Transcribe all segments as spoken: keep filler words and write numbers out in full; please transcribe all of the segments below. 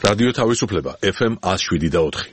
რადიო თავისუფლება ეფ ემ one oh seven და four.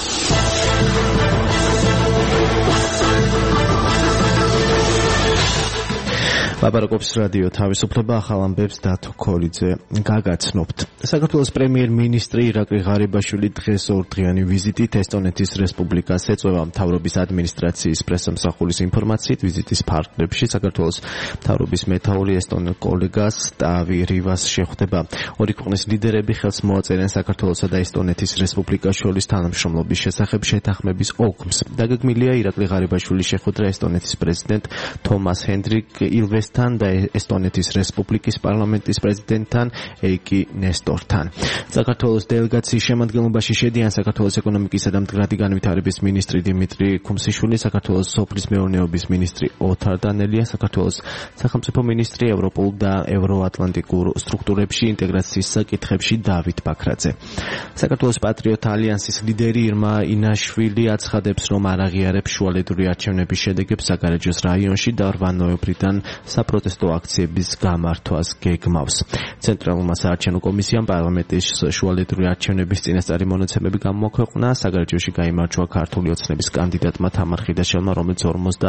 ლაპარაკობს რადიო თავისუფლება, ახალ ამბებს დათო ქოლიძე გაგაცნობთ. საქართველოს პრემიერ-მინისტრი ირაკლი ღარიბაშვილი დღეს ორდღიანი ვიზიტით ესტონეთის რესპუბლიკას ეწვევა. მთავრობის ადმინისტრაციის პრესამსახურის ინფორმაციით ვიზიტის ფარგლებში საქართველოს მთავრობის მეთაური ესტონელ კოლეგას ტავი რივას შეხვდება. ორი ქვეყნის ლიდერები ხელს მოაწერენ საქართველოსა და ესტონეთის რესპუბლიკას შორის თანამშრომლობის შესახებ შეთანხმების ოგმს. დაგეგმილია ირაკლი ღარიბაშვილის შეხვედრა ესტონეთის პრეზიდენტ თომას ჰენდრიკ ილვესთან და ესტონეთის რესპუბლიკის პარლამენტის პრეზიდენტთან ეიკი ნესტორთან. საქართველოს დელეგაციის შემადგენლობაში შედიან საქართველოს ეკონომიკისა და მდგრადი განვითარების მინისტრი დიმიტრი ქუმსიშვილი, საქართველოს სოფლის მეურნეობის მინისტრი ოთარ დანელია, საქართველოს სახელმწიფო მინისტრი ევროპულ და ევროატლანტიკურ სტრუქტურებში ინტეგრაციის საკითხებში დავით ბაქრაძე. საქართველოს პატრიოტ ალიანსის ლიდერი ირმა ინაშვილი აცხადებს, რომ არ აღიარებს შუალედური არჩევნების შედეგებს საგარეჯოს რაიონში და რვა ნოემბრიდან საპროტესტო აქციების გამართვას გეგმავს. ცენტრალურმა საარჩევნო კომისიამ პარლამენტის შუალედური არჩევნების წინასწარი მონაცემები გამოაქვეყნა. საგარეჯოში გაიმარჯვა ქართული ოცნების კანდიდატმა თამარ ხიდაშელმა, რომელიც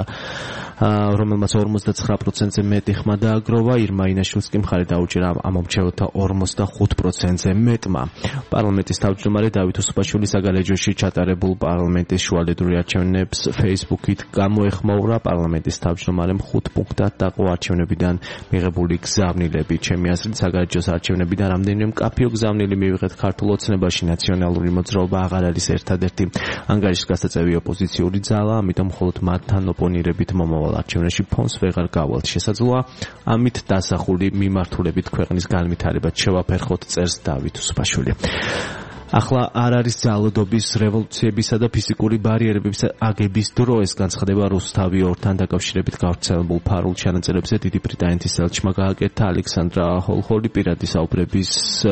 რომელმაც ორმოცდათხრა პროცენტზე მეტი ხმა დააგროვა. ირმა ინაშვილს კი მხარი დაუჭირა ამომრჩეველთა ორმოცდახუთ პროცენტზე მეტმა. პარლამენტის თავმჯდომარე დავით უსუბაშვილი საგარეჯოში ჩატარებულ პარლამენტის შუალედური არჩევნებს Facebook-ით გამოეხმაურა. პარლამენტის თავმჯდომარემ ხუთ პუნქტად დაყო არჩევნებიდან მიღებული გზავნილები. ჩემი აზრით, საგარეჯოს არჩევნებიდან რამდენიმე მკაფიო გზავნილი მივიღეთ ქართულ ოცნებაში. ნაციონალური მოძრაობა აღარ არის ერთადერთი ანგარიშის გასაწევი ოპოზიციური ძალა, ამიტომ მხოლოდ მათთან ოპონირებით მომავალ არჩევნებში ფონს ვეღარ გავალთ. შესაძლოა ამით დასახული მიმართულებით ქვეყნის განვითარებაც შევაფერხოთ, წერს დავით უსუბაშვილი. ახლა არ არის ძალადობის, რევოლუციებისა და ფიზიკური ბარიერების აგების დრო. ეს განცხადება რუსთავი ორთან დაკავშირებით გავრცელებულ ფარულ ჩანაწერებზე დიდი ბრიტანეთის ელჩმა გააკეთა. ალექსანდრა ჰოლჰოლი პირადი საუბრების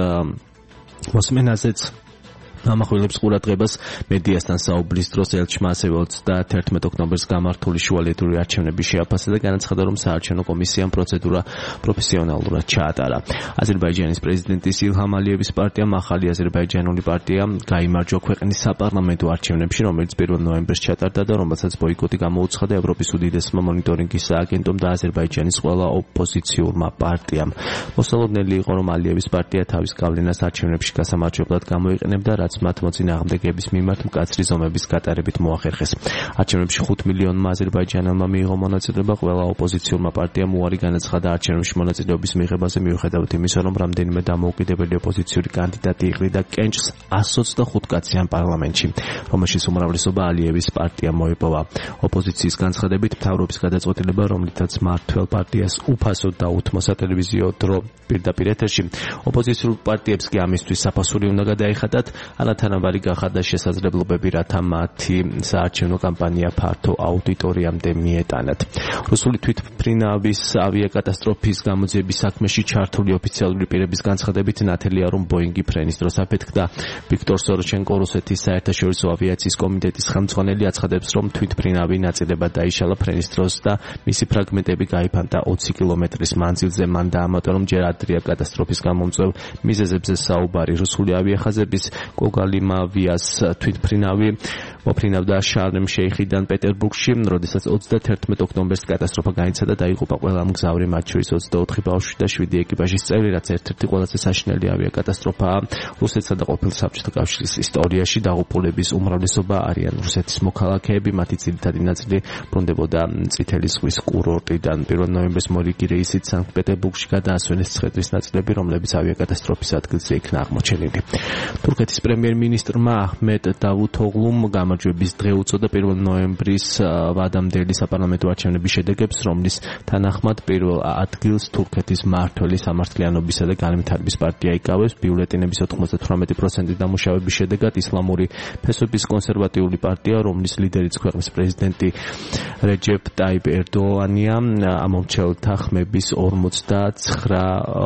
მოსმენაზეც ამახვილებს ყურადღებას მედიასთან საუბრის დროს ელჩმა ასევე ოცდაათი ოქტომბერს გამართული შუალედური არჩევნების შეაფასა და განაცხადა, რომ საარჩევნო კომისიამ პროცედურა პროფესიონალურად ჩაატარა. აზერბაიჯანის პრეზიდენტის ილჰამ ალიევის პარტიამ ახალი აზერბაიჯანული პარტია გაიმარჯვა ქვეყნის საპარლამენტო არჩევნებში, რომელიც პირველ ნოემბერს ჩატარდა და რომელსაც ბოიკოტი გამოუცხადა ევროპის უდიდესმა მონიტორინგის სააგენტომ და აზერბაიჯანის ყველა ოპოზიციურმა პარტიამ. მოსალოდნელი იყო, რომ ალიევის პარტია თავის გავლენას არჩევნებში გასამარჯვებლად გამოიყენებდა, რაც მათ მოწინააღმდეგეების მიმართ მკაცრი ზომების გატარებით მოახერხეს. არჩევნებში ხუთ მილიონმა აზერბაიჯანელმა მიიღო მონაწილეობა. ყველა ოპოზიციურმა პარტიამ უარი განაცხადა არჩევნებში მონაწილეობის მიღებაზე, მიუხედავად იმისა, რომ რამდენიმე დამოუკიდებელი ოპოზიციური კანდიდატი იყრიდა კენჭს one hundred twenty-five კაციან პარლამენტში, რომელშიც უმრავლესობა ალიევის პარტიამ მოიპოვა. ოპოზიციის განცხადებით, მთავრობის გადაწყვეტილება, რომლითაც მმართველ პარტიას უფასოდ დაუთმო სატელევიზიო დრო პირდაპირ ეთერში, ოპოზიციურ პარტიებს კი ამისთვის საფასური უნდა გადაეხადათ. ანათანაბარი გახადა შესაძლებლობები, რათა მათი საარჩევნო კამპანია ფართო აუდიტორიამდე მიეტანათ. რუსული თვითმფრინავის ავიაკატასტროფის გამოძიების საქმეში ჩართული ოფიციალური პირების განცხადებით ნათელია, რომ ბოინგი ფრენის დროს აფეთქდა. ვიქტორ სოროჩენკო, რუსეთის საერთაშორისო ავიაციის კომიტეტის ხელმძღვანელი, აცხადებს, რომ თვითმფრინავი ნაწილებად დაიშალა ფრენის დროს და მისი ფრაგმენტები გაიფანტა ოცი კილომეტრის მანძილზე. მან დაამატა, რომ ჯერ ადრეა კატასტროფის გამომწვევ მიზეზებზე საუბარი. რუსული ავიახაზების კოგალიმავიას თვითმფრინავი მოფრინავდა შარმ-შეიხიდან პეტერბურგში, როდესაც ოცდაათი ოქტომბერს კატასტროფა გაიცადა, დაიღუპა ყველა მგზავრი, მათ შორის ოცდაოთხი ბავშვი და შვიდი ეკიპაჟის წევრი, რაც ერთ-ერთი ყველაზე საშინელი ავიაკატასტროფაა რუსეთსა და ყოფილ საბჭოთა კავშირის ისტორიაში. დაღუპულების უმრავლესობა არიან რუსეთის მოქალაქეები, მათი ძირითადი ნაწილი ბრუნდებოდა წითელი ზღვის კურორტიდან. პირველ ნოემბერს მორიგი რეისით სანქტ-პეტერბურგში გადაასვენეს ცხედრის ნაწილები, რომლებიც ავიაკატასტროფის ადგილზე იქნა აღმოჩენილი. თურქეთის პრემიერ-მინისტრმა აჰმედ დავუთოღლუმ გამარჯვების დღე უწოდა პირველ ნოემბრის ვადამდელი საპარლამენტო არჩევნების შედეგებს, რომლის თანახმად პირველ ადგილს თურქეთის მმართველი სამართლიანობისა და განვითარების პარტია იკავებს. ბიულეტენების ოთხმოცდათვრამეტი პროცენტი დამუშავების შედეგად ისლამური ფესვების კონსერვატიული პარტია, რომლის ლიდერიც ქვეყნის პრეზიდენტი რეჯეპ ტაიპ ერდოანია, ამომრჩეველთა ხმების ორმოცდაცხრა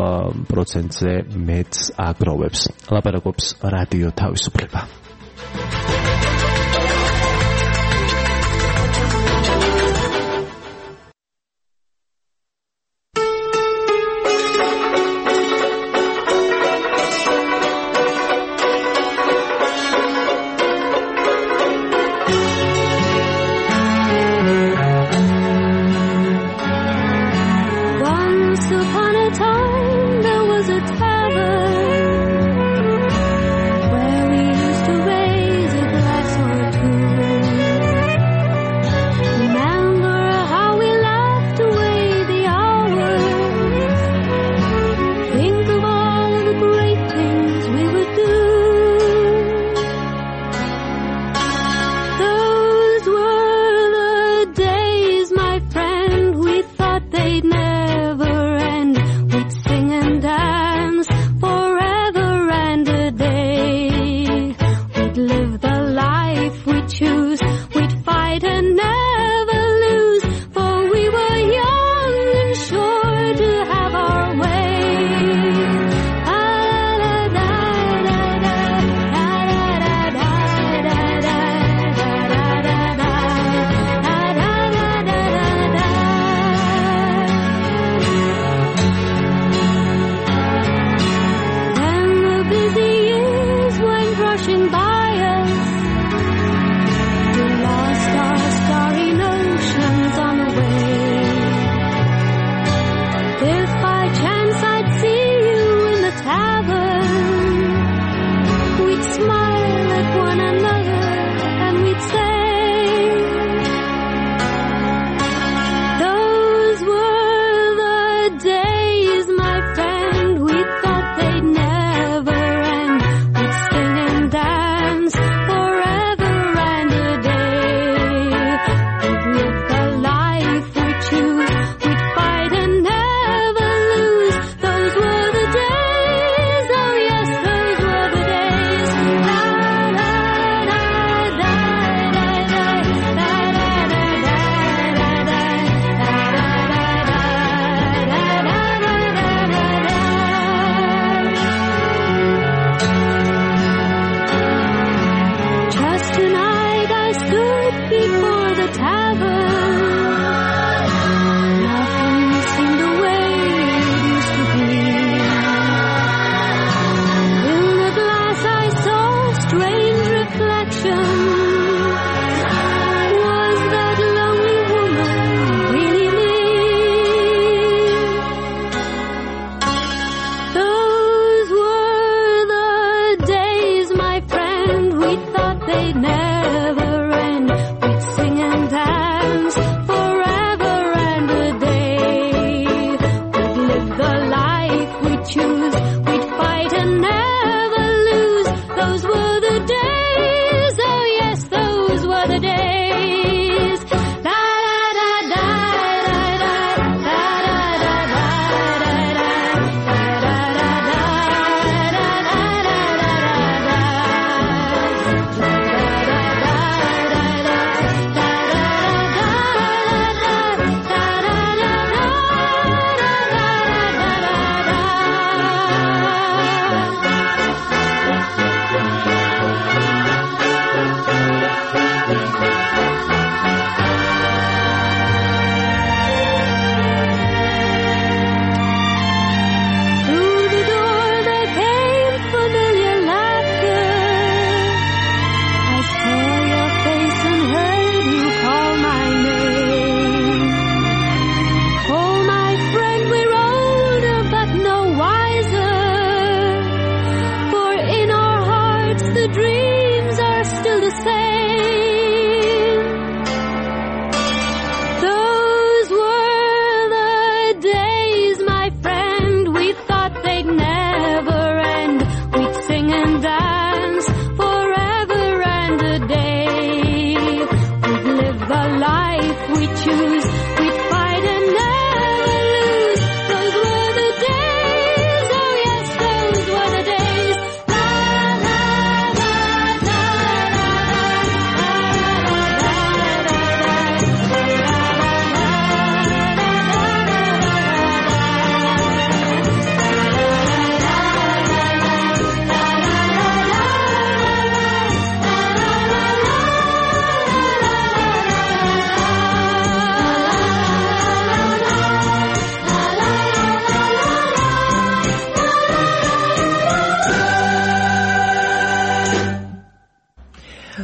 პროცენტზე მეტს აგროვებს. ლაპარაკობს რადიო თავისუფლება.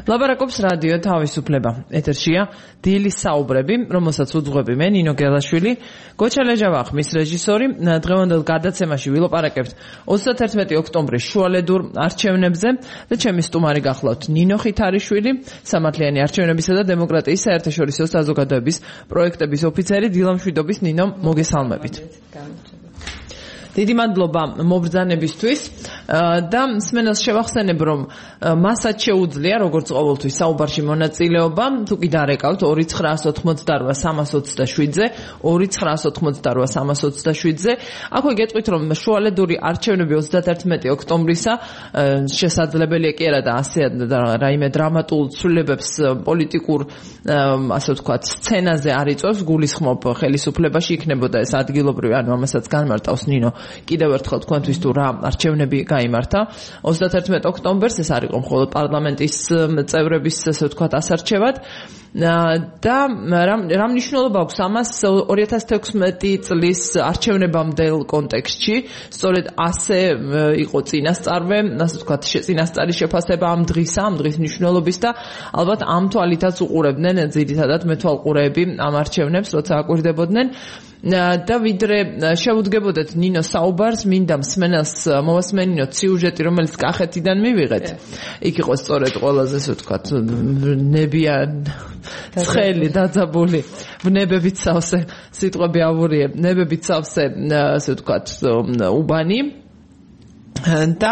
ლაბარაკობს რადიო თავისუფლება. ეთერშია დილის საუბრები, რომელსაც უძღვები მე ნინო გელაშვილი, გოჩალეჟა ვახმის რეჟისორი. დღევანდელ გადაცემაში ვილაპარაკებთ ოცდაათერთმეტი ოქტომბრის შუალედურ არჩევნებზე და ჩემი სტუმარი გახლავთ ნინო ხითარიშვილი, სამართლიანი არჩევნებისა და დემოკრატიის საერთაშორისო საზოგადოების პროექტების ოფიცერი. დილამშვიდობის ნინო, მოგესალმებით. დიდი მადლობა მობრძანებისთვის და მსმენელს შევახსენებ, რომ მასაც შეუძლია როგორც ყოველთვის საუბარში მონაწილეობა, თუ კი დარეკავთ ორი ცხრაას ოთხმოცდარვა სამას ოცდაშვიდზე, ორი ცხრაას ოთხმოცდარვა სამას ოცდაშვიდზე. აქვე გეტყვით, რომ შუალედური არჩევნები ოცდაათერთმეტი ოქტომბრისა შესაძლებელია კი არა და ასე რაიმე დრამატულ ცვლილებებს პოლიტიკურ, ასე ვთქვათ, სცენაზე არ იწვევს, გულისხმობ ხელისუფლებაში იქნებოდა ეს ადგილობრივი, ანუ ამასაც განმარტავს ნინო. კიდევ ერთხელ თქვენთვის თუ რა არჩევნები გაიმართა ოცდაათერთმეტი ოქტომბერს, ეს არ იყო მხოლოდ პარლამენტის წევრების, ასე ვთქვათ, ასარჩევად და რა მნიშვნელობა აქვს ამას ორი ათას თექვსმეტი წლის არჩევნებამდელ კონტექსტში. სწორედ ასე იყო წინასწარვე, ასე ვთქვათ, წინასწარი შეფასება ამ დღისა, ამ დღის მნიშვნელობის და ალბათ ამ თვალითაც უყურებდნენ ძირითადად მეთვალყურეები ამ არჩევნებს, როცა აკვირდებოდნენ. და ვიდრე შევუდგებოდეთ ნინო საუბარს, მინდა მსმენელს მოვასმენინოთ სიუჟეტი, რომელიც კახეთიდან მივიღეთ. იქ იყო სწორედ ყველაზე, ასე ვთქვათ, ნებია ცხელი დაძაბული, ნებებით სავსე სიტყვები ავურიე, ნებებით სავსე, ასე ვთქვათ, უბანი და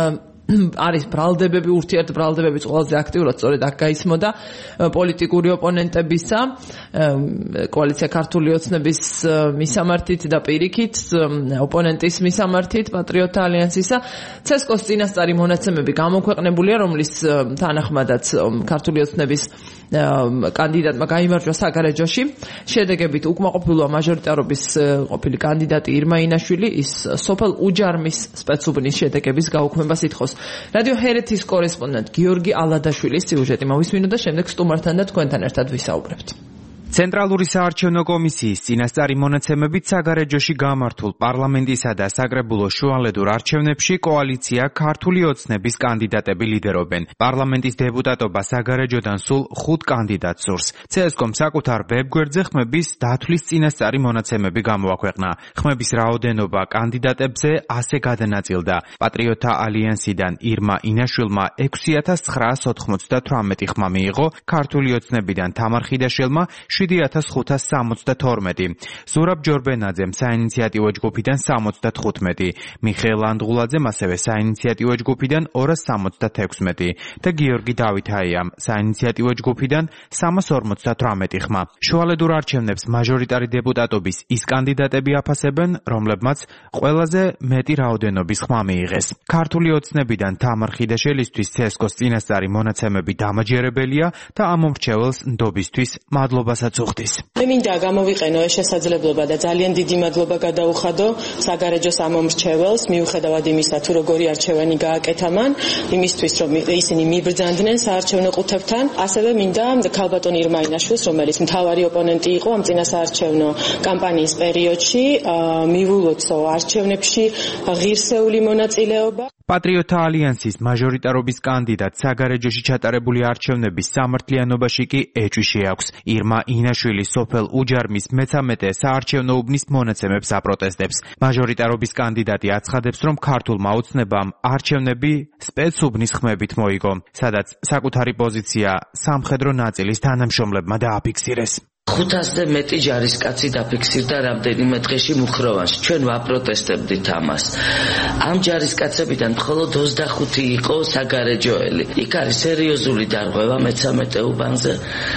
არის ბრალდებები, ურთიერთ ბრალდებებიც ყველაზე აქტიურად სწორედ აქ გაისმოდა პოლიტიკური ოპონენტებისა, კოალიცია ქართული ოცნების მისამართით და პირიქით, ოპონენტის მისამართით, პატრიოტთა ალიანსისა. ცესკოს წინასწარი მონაცემები გამოქვეყნებულია, რომლის თანახმადაც ქართული ოცნების კანდიდატმა გაიმარჯვა საგარეჯოში. შედეგებით უკმაყოფილოა მაჟორიტარობის ყოფილი კანდიდატი ირმა ინაშვილი, ის სოფელ უჯარმის სპეცუბნის შედეგების გაუქმებას ითხოვს. რადიო ჰერეთის კორესპონდენტ გიორგი ალადაშვილის სიუჟეტი მოვისმინოთ და შემდეგ სტუმართან და თქვენთან ერთად ვისაუბრებთ. ცენტრალური საარჩევნო კომისიის წინასწარი მონაცემებით საგარეჯოში გამართულ პარლამენტისა და საკრებულო შუალედურ არჩევნებში კოალიცია ქართული ოცნების კანდიდატები ლიდერობენ. პარლამენტის დეპუტატობა საგარეჯოდან სულ ხუთ კანდიდატს სურს. ცესკომ საკუთარ ვებგვერდზე ხმების დათვლის წინასწარი მონაცემები გამოაქვეყნა. ხმების რაოდენობა კანდიდატებზე ასე გადანაწილდა. პატრიოტთა ალიანსიდან ირმა ინაშვილმა ექვსი ათას ცხრაას ოთხმოცდათვრამეტი ხმა მიიღო, ქართული ოცნებიდან თამარ ხიდაშელმა შვიდი ათას ხუთას სამოცდათორმეტი, ზურაბ ჯორბენაძემ საინიციატივო ჯგუფიდან სამოცდათხუთმეტი, მიხეილ ანდღულაძემ ასევე საინიციატივო ჯგუფიდან ორას სამოცდათექვსმეტი და გიორგი დავითაიამ საინიციატივო ჯგუფიდან სამას ორმოცდათვრამეტი ხმა. შუალედურ არჩევნებს მაჟორიტარი დეპუტატობის ის კანდიდატები აფასებენ, რომლებმაც ყველაზე მეტი რაოდენობის ხმა მიიღეს. ქართული ოცნებიდან თამარ ხიდაშელისთვის ცესკოს წინასწარი მონაცემები დამაჯერებელია და ამ მომრჩეველს ნდობისთვის მადლობას აწუხდის. მე მინდა გამოვიყენო ეს შესაძლებლობა და ძალიან დიდი მადლობა გადაუხადო საგარეჯოს ამომრჩეველს, მიუხედავად იმისა, თუ როგორი არჩევანი გააკეთა მან, იმისთვის რომ ისინი მიბრძანდნენ საარჩევნო ყუთებთან. ასევე მინდა ქალბატონ ირმა ინაშვილს, რომელიც მთავარი ოპონენტი იყო ამ წინასაარჩევნო კამპანიის პერიოდში, მიულოცო არჩევნებში ღირსეული მონაწილეობა. პატრიოტთა ალიანსის მაჟორიტარობის კანდიდატ საგარეჯოში ჩატარებული არჩევნების სამართლიანობაში კი ეჭვი შეაქვს. ირმა ინაშვილი სოფელ უჯარმის მეცამეტე საარჩევნო უბნის მონაცემებს აპროტესტებს. მაჟორიტარობის კანდიდატი აცხადებს, რომ ქართულმა ოცნებამ არჩევნები სპეცუბნის ხმებით მოიგო, სადაც საკუთარი პოზიცია სამხედრო ნაწილის თანამშრომლებმა დააფიქსირეს. ხუთასზე მეტი ჯარისკაცი დაფიქსირდა რამდენიმე დღეში მუხროვანში. ჩვენ ვაპროტესტებდით ამას. ამ ჯარისკაცებიდან მხოლოდ ოცდახუთი იყო საგარეჯოელი. იქ არის სერიოზული დარღვევა მეცამეტე უბანზე.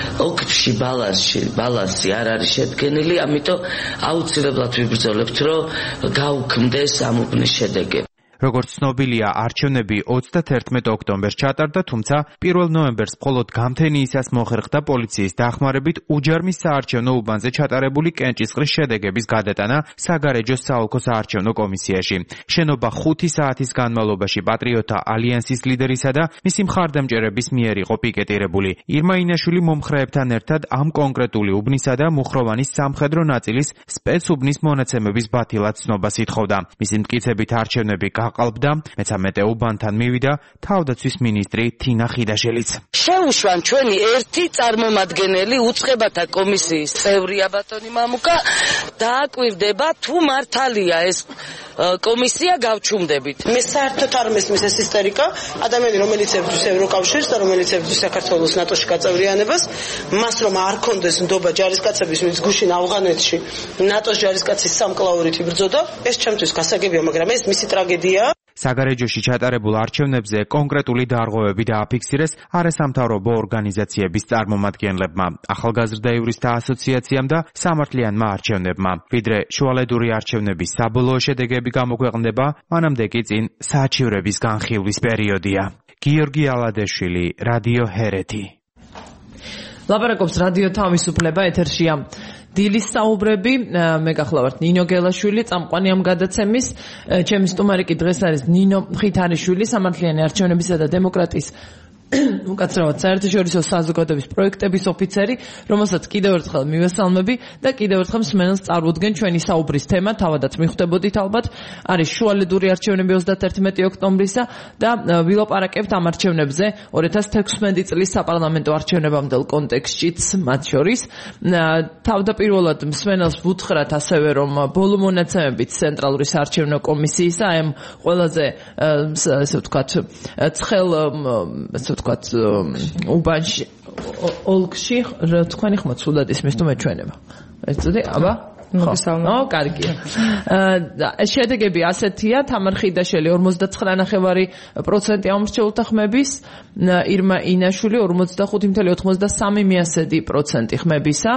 ოკრში ბალანსში, ბალანსი არ არის შედგენილი, ამიტომ აუცილებლად ვიბრძოლებთ, რომ გაუქმდეს ამ უბნის შედეგები. როგორც ცნობილია, არჩევნები ოცდაათერთმეტი ოქტომბერს ჩატარდა, თუმცა პირველ ნოემბერს მხოლოდ გამთენიისას მოხერხდა პოლიციის დახმარებით უჯარმის საარჩევნო უბანზე ჩატარებული კენჭისყრის შედეგების გადატანა საგარეჯოს საოლქო საარჩევნო კომისიაში. შენობა ხუთი საათის განმავლობაში პატრიოტთა ალიანსის ლიდერისა და მისი მხარდამჭერების მიერ იყო პიკეტირებული. ირმა ინაშვილი მომხრეებთან ერთად ამ კონკრეტული უბნისა და მუხროვანის სამხედრო ნაწილის სპეცუბნის მონაცემების ბათილად ცნობას ითხოვდა. მისი მტკიცებით არჩევნები აყალბდა, მეთერთმეტე უბანთან მივიდა თავდაცვის მინისტრი თინა ხიდაშელიც. შეუშვან ჩვენი ერთი წარმომადგენელი უწყებათა კომისიის წევრია ბატონი მამუკა, დააკვირდება თუ მართალია ეს კომისია გავჩუმდებით. მე საერთოდ არ მესმის ეს ისტორიკა, ადამიანი რომელიც ებრძვის ევროკავშირს და რომელიც ებრძვის საქართველოს ნატოში გაწევრიანებას, მას რომ არ კონდეს ნდობა ჯარისკაცების მის გუშინ ავღანეთში ნატოს ჯარისკაცის სამკლაურით იბრძოდა, ეს ჩემთვის გასაგებია, მაგრამ ეს მისი ტრაგედია. საგარეჯოში ჩატარებულ არჩევნებზე კონკრეტული დარღვევები დააფიქსირეს არასამთავრობო ორგანიზაციების წარმომადგენლებმა, ახალგაზრდა იურისტთა ასოციაციამ და სამართლიანმა არჩევნებმა. ვიდრე შუალედური არჩევნების საბოლოო შედეგები გამოქვეყნდება, მანამდე კი წინ საჩივრების განხილვის პერიოდია. გიორგი ალადეშვილი, რადიო ჰერეთი. ლაპარაკობს რადიო თავისუფლება, ეთერშია დილის საუბრები, მე გახლავართ ნინო გელაშვილი, წამყვანი ამ გადაცემის. ჩემი სტუმარი კი დღეს არის ნინო ხითარიშვილი, სამართლიანი არჩევნებისა და დემოკრატიის უკაცრავად საერთაშორისო საზოგადოების პროექტების ოფიცერი, რომელსაც კიდევ ერთხელ მივესალმები და კიდევ ერთხელ მსმენელს წარუდგენ ჩვენი საუბრის თემა, თავადაც მიხვდებოდით ალბათ, არის შუალედური არჩევნები ოცდაათერთმეტი ოქტომბრისა და ვილაპარაკებთ ამ არჩევნებზე ორი ათას თექვსმეტი წლის საპარლამენტო არჩევნებამდელ კონტექსტშიც მათ შორის. თავდაპირველად მსმენელს ვუთხრათ ასევე, რომ ბოლო მონაცემებით ცენტრალური საარჩევნო კომისიისა ამ ყველაზე ესე ვთქვათ ცხელ ესე ვთქვათ უბანში ოლქში თქვენი ხმა ცუდად ისმის თუ მეჩვენება. ეს წუთი აბა მოგესალმებით. ო, კარგია. შედეგები ასეთია: თამარ ხიდაშელი ორმოცდათხრა ნახევარი პროცენტი ამორჩეულთა ხმების, ირმა ინაშვილი ორმოცდახუთი ნული ოცდასამი პროცენტი ხმებისა.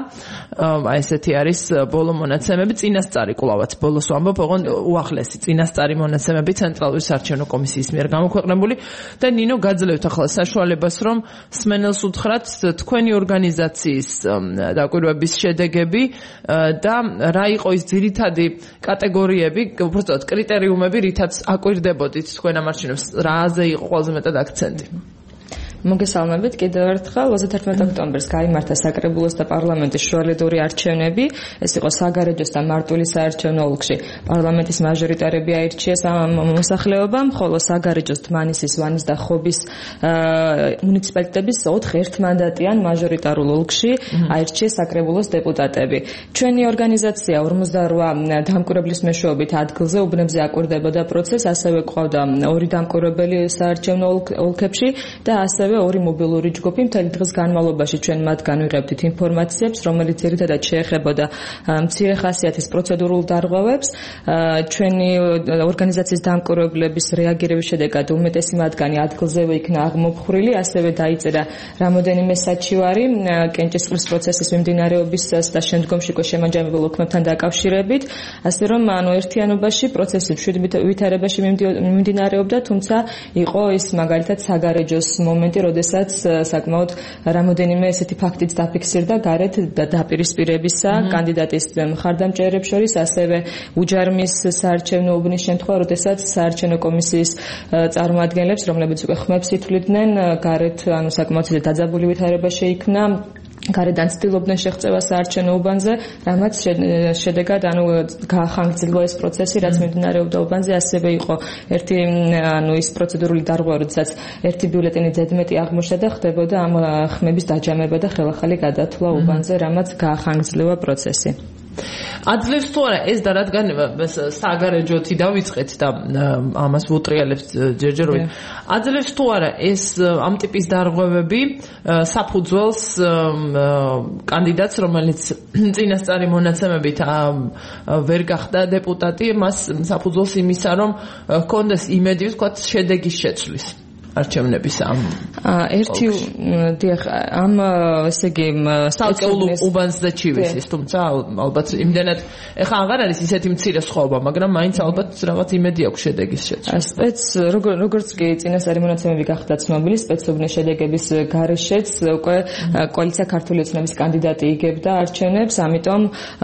აი ესეთი არის ბოლო მონაცემები. წინასწარი კვლავაც ბოლოს ვამბობ, ოღონდ უახლესი წინასწარი მონაცემები ცენტრალური საარჩევნო კომისიის მიერ გამოქვეყნებული და ნინო გაძლევთ ახლა საშუალებას, რომ მსმენელს უთხრათ თქვენი ორგანიზაციის დაკვირვების შედეგები და რა იყო ის ძირითადი კატეგორიები, უბრალოდ კრიტერიუმები, რითაც აკვირდებოდით თქვენ ამ არჩევნებს, რაზე იყო ყველაზე მეტად აქცენტი? მოგესალმებით კიდევ ერთხელ. ოცდაათერთმეტი ოქტომბერს გაიმართა საკრებულოს და პარლამენტის შუალედური არჩევნები. ეს იყო საგარეჯოს და მარტვილი საარჩევნო ოლქში. პარლამენტის მაჟორიტარები აირჩიეს ამ მოსახლეობამ, ხოლო საგარეჯოს დმანისის, ვანის და ხობის მუნიციპალიტეტების ოთხ ერთმანდატიან მაჟორიტარულ ოლქში აირჩიეს საკრებულოს დეპუტატები. ჩვენი ორგანიზაცია ორმოცდარვა დამკვირვებლის მეშვეობით ადგილზე უბნებზე აკვირდებოდა პროცესს, ასევე ყავდა ორი დამკვირვებელი საარჩევნო ოლქებში და ასევე ორი მობილური ჯგუფი. მთელი დღის განმავლობაში ჩვენ მათგან ვიღებდით ინფორმაციებს, რომელიც ძირითადად შეეხებოდა მცირე ხასიათის პროცედურულ დარღვევებს. ჩვენი ორგანიზაციის დამკვირვებლების რეაგირების შედეგად უმეტესი მათგანი ადგილზევე იქნა აღმოფხვრილი, ასევე დაიწერა რამოდენიმე საჩივარი კენჭისყრის პროცესის მიმდინარეობის და შემდგომში შემაჯამებულ ოქმებთან დაკავშირებით, ასე რომ ანუ ერთიანობაში პროცესი მშვიდ ვითარებაში მიმდინარეობდა, თუმცა იყო ის მაგალითად საგარეჯოს მომენტი, როდესაც საკმაოდ რამოდენიმე ესეთი ფაქტიც დაფიქსირდა გარეთ დაპირისპირებისა კანდიდატის მხარდამჭერებს შორის, ასევე უჯარმის საარჩევნო უბნის შემთხვევა, როდესაც საარჩევნო კომისიის წარმომადგენლებს, რომლებიც უკვე ხმებს ითვლიდნენ, გარეთ ანუ საკმაოდ დაძაბული ვითარება შეიქმნა. გარედან ცდილობდნენ შეღწევა საარჩევნო უბანზე, რამაც შედეგად ანუ გაახანგრძლივა ეს პროცესი, რაც მიმდინარეობდა უბანზე, ასევე იყო ერთი ანუ ის პროცედურული დარღვევა, როდესაც ერთი ბიულეტენი ზედმეტი აღმოჩნდა და ხდებოდა ამ ხმების დაჯამება და ხელახალი გადათვლა უბანზე, რამაც გაახანგრძლივა პროცესი. აძლევს თუ არა ეს და რადგან საგარეჯოთი დავიწყეთ და ამას ვუტრიალებთ ჯერჯერობით, აძლევს თუ არა ეს ამ ტიპის დარღვევები საფუძველს კანდიდატს, რომელიც წინასწარი მონაცემებით ვერ გახდა დეპუტატი, მას საფუძველს იმისა, რომ ჰქონდეს იმედი, ვთქვათ, შედეგის შეცვლის არჩევნების ამ ერთი დიახ ამ ესე იგი საკეულ უბანს და ჩივისის, თუმცა ალბათ იმდენად ეხა აღარ არის ისეთი მცირე სხვაობა, მაგრამ მაინც ალბათ რაღაც იმედი აქვს შედეგის შეცვლის. სპეც როგორც კი წინასწარი მონაცემები გახდა ცნობილი, სპეცუბნის შედეგების გარეშეც უკვე კოალიცია ქართული ოცნების კანდიდატი იგებდა არჩევნებს, ამიტომ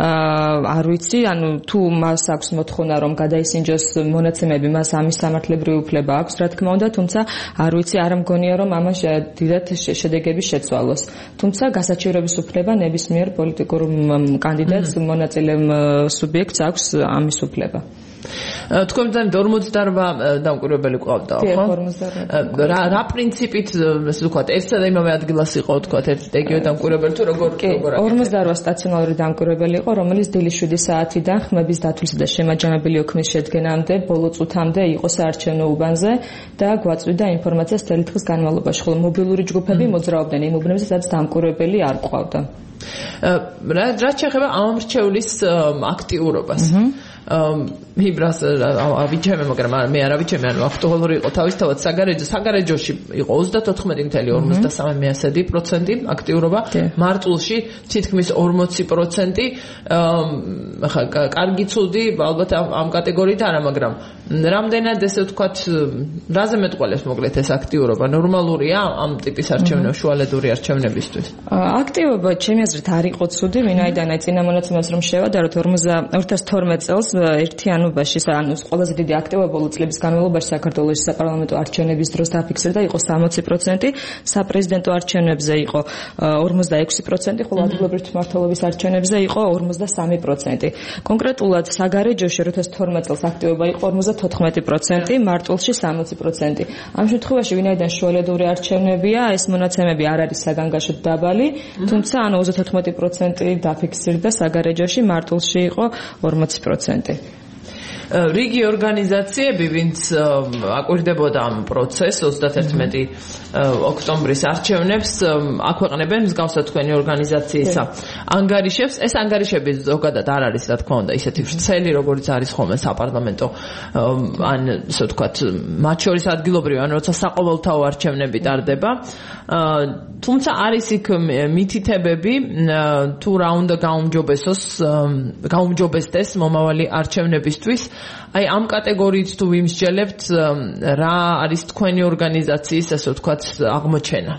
არ ვიცი, ანუ თუ მას აქვს მოთხოვნა რომ გადაისინჯოს მონაცემები, მას ამის სამართლებრივი უფლება აქვს, რა თქმა უნდა, თუმცა არ ვიცი, არ მგონია რომ ამას დიდად შედეგები შეცვალოს. თუმცა გასაჩივრების უფლება ნებისმიერ პოლიტიკურ კანდიდატს, მონაწილე სუბიექტს აქვს ამის უფლება. თქვენ ძალიან ორმოცდაორმა დამკვირვებელი ყავდა, ხო? რა რა პრინციპით, ასე ვთქვათ, ერთსა და იმავე ადგილას იყო, ვთქვათ, ერთი იგივე დამკვირვებელი თუ როგორ როგორ ორმოცდაორმა სტაციონარული დამკვირვებელი იყო, რომელიც დილის შვიდი საათიდან ხმების დათვლისა და შემაჯამებელი ოქმის შედგენამდე ბოლო წუთამდე იყო საარჩევნო უბანზე და გვაწვდიდა ინფორმაციას მთელი დღის განმავლობაში, ხოლო მობილური ჯგუფები მოძრაობდნენ იმ უბნებზე, სადაც დამკვირვებელი არ ყავდა. რაც შეეხება ამ მრჩევლის აქტიურობას. მიბრას ავიჩემე, მაგრამ მე არ ავიჩემე, ანუ აქტუალური იყო თავისთავად საგარეჯო საგარეჯოში იყო ოცდათოთხმეტი წელი ორმოცდასამი მეასედი პროცენტი აქტიურობა, მარტულში თითქმის ორმოცი პროცენტი. ახლა კარგი ცუდი ალბათ ამ კატეგორიით არა, მაგრამ რამდენად ესე ვთქვათ, რაზე მეტყველებს მოკლედ ეს აქტიურობა ნორმალურია ამ ტიპის არჩევნებში, შუალედური არჩევნებისთვის? აქტიურობა ჩემი აზრით არ იყო ცუდი, ვინაიდან აი წინა მონაცემას რომ შევადაროთ ორი ათას თორმეტ წელს ერთიანობაში, ანუ ყველაზე დიდი აქტიურობა ბოლო წლების განმავლობაში საქართველოს საპარლამენტო არჩევნების დროს დაფიქსირდა, იყო სამოცი პროცენტი, საპრეზიდენტო არჩევნებზე იყო ორმოცდაექვსი პროცენტი, ხოლო ადგილობრივი მმართველობის არჩევნებზე იყო ორმოცდასამი პროცენტი. კონკრეტულად საგარეჯოში ორი ათას თორმეტ წელს აქტიურობა იყო ორმოცდათოთხმეტი პროცენტი, მარტულში სამოცი პროცენტი. ამ შემთხვევაში ვინაიდან შუალედური არჩევნებია, ეს მონაცემები არ არის საგანგაშოდ დაბალი, თუმცა ანუ ოცდათოთხმეტი პროცენტი დაფიქსირდა საგარეჯოში, მარტულში იყო ორმოცი პროცენტი. რიგი ორგანიზაციები, ვინც აკვირდებოდა ამ პროცესს ოცდაათი ოქტომბრის არჩევნებს, აქვეყნებენ მსგავსად თქვენი ორგანიზაციისა ანგარიშებს. ეს ანგარიშები ზოგადად არ არის, რა თქმა უნდა, ისეთი ვრცელი, როგორც არის ხოლმე საპარლამენტო ან ისე ვთქვათ, მათ შორის ადგილობრივი, ან როცა საყოველთაო არჩევნები ტარდება. თუმცა არის იქ მითითებები, თუ რა უნდა გაუმჯობესოს, გაუმჯობესდეს მომავალი არჩევნებისთვის. აი ამ კატეგორიით თუ ვიმსჯელებთ, რა არის თქვენი ორგანიზაციის, ასე ვთქვათ, აღმოჩენა?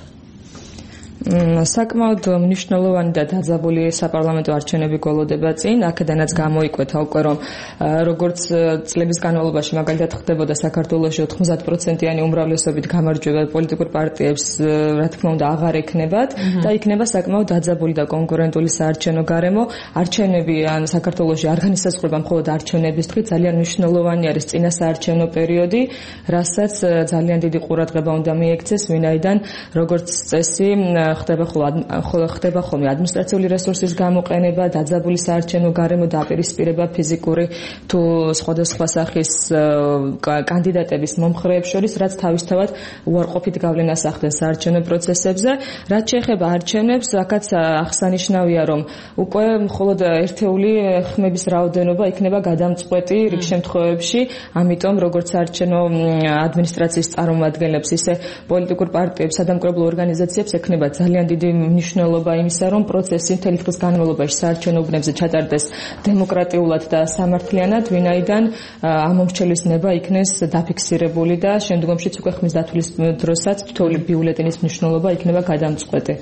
საკმაოდ მნიშვნელოვანი და დაძაბული საპარლამენტო არჩევნები გველოდება წინ, აქედანაც გამოიკვეთა უკვე რომ როგორც წლების განმავლობაში მაგალითად ხდებოდა საქართველოში ოთხმოცდაათ პროცენტიანი უმრავლესობით გამარჯვება პოლიტიკურ პარტიებს, რა თქმა უნდა, აღარ ექნებათ და იქნება საკმაოდ დაძაბული და კონკურენტული საარჩევნო გარემო. არჩევნები ან საქართველოში არ განისაზღვრება მხოლოდ არჩევნების დღით, ძალიან მნიშვნელოვანი არის წინა საარჩევნო პერიოდი, რასაც ძალიან დიდი ყურადღება უნდა მიექცეს, ვინაიდან როგორც წესი ხდება ხოლმე ხდება ხოლმე ადმინისტრაციული რესურსის გამოყენება, დაძაბული საარჩევნო გარემო, დაპირისპირება ფიზიკური თუ სხვადასხვა სახის კანდიდატების მომხრეებს შორის, რაც თავისთავად უარყოფით გავლენას ახდენს საარჩევნო პროცესებზე. რაც შეეხება არჩევნებს, აქაც აღსანიშნავია, რომ უკვე მხოლოდ ერთეული ხმების რაოდენობა იქნება გადამწყვეტი რიგ შემთხვევებში, ამიტომ როგორც საარჩევნო ადმინისტრაციის წარმომადგენლებს, ისე პოლიტიკურ პარტიებს, სადამკვირვებლო ორგანიზაციებს ექნება ძალიან დიდი მნიშვნელობა იმისა, რომ პროცესი მთელი დღის განმავლობაში საარჩევნო უბნებზე ჩატარდეს დემოკრატიულად და სამართლიანად, ვინაიდან ამ მომრჩევლის ნება იქნეს დაფიქსირებული და შემდგომშიც უკვე ხმის დათვლის დროსაც თითოეული ბიულეტენის მნიშვნელობა იქნება გადამწყვეტი.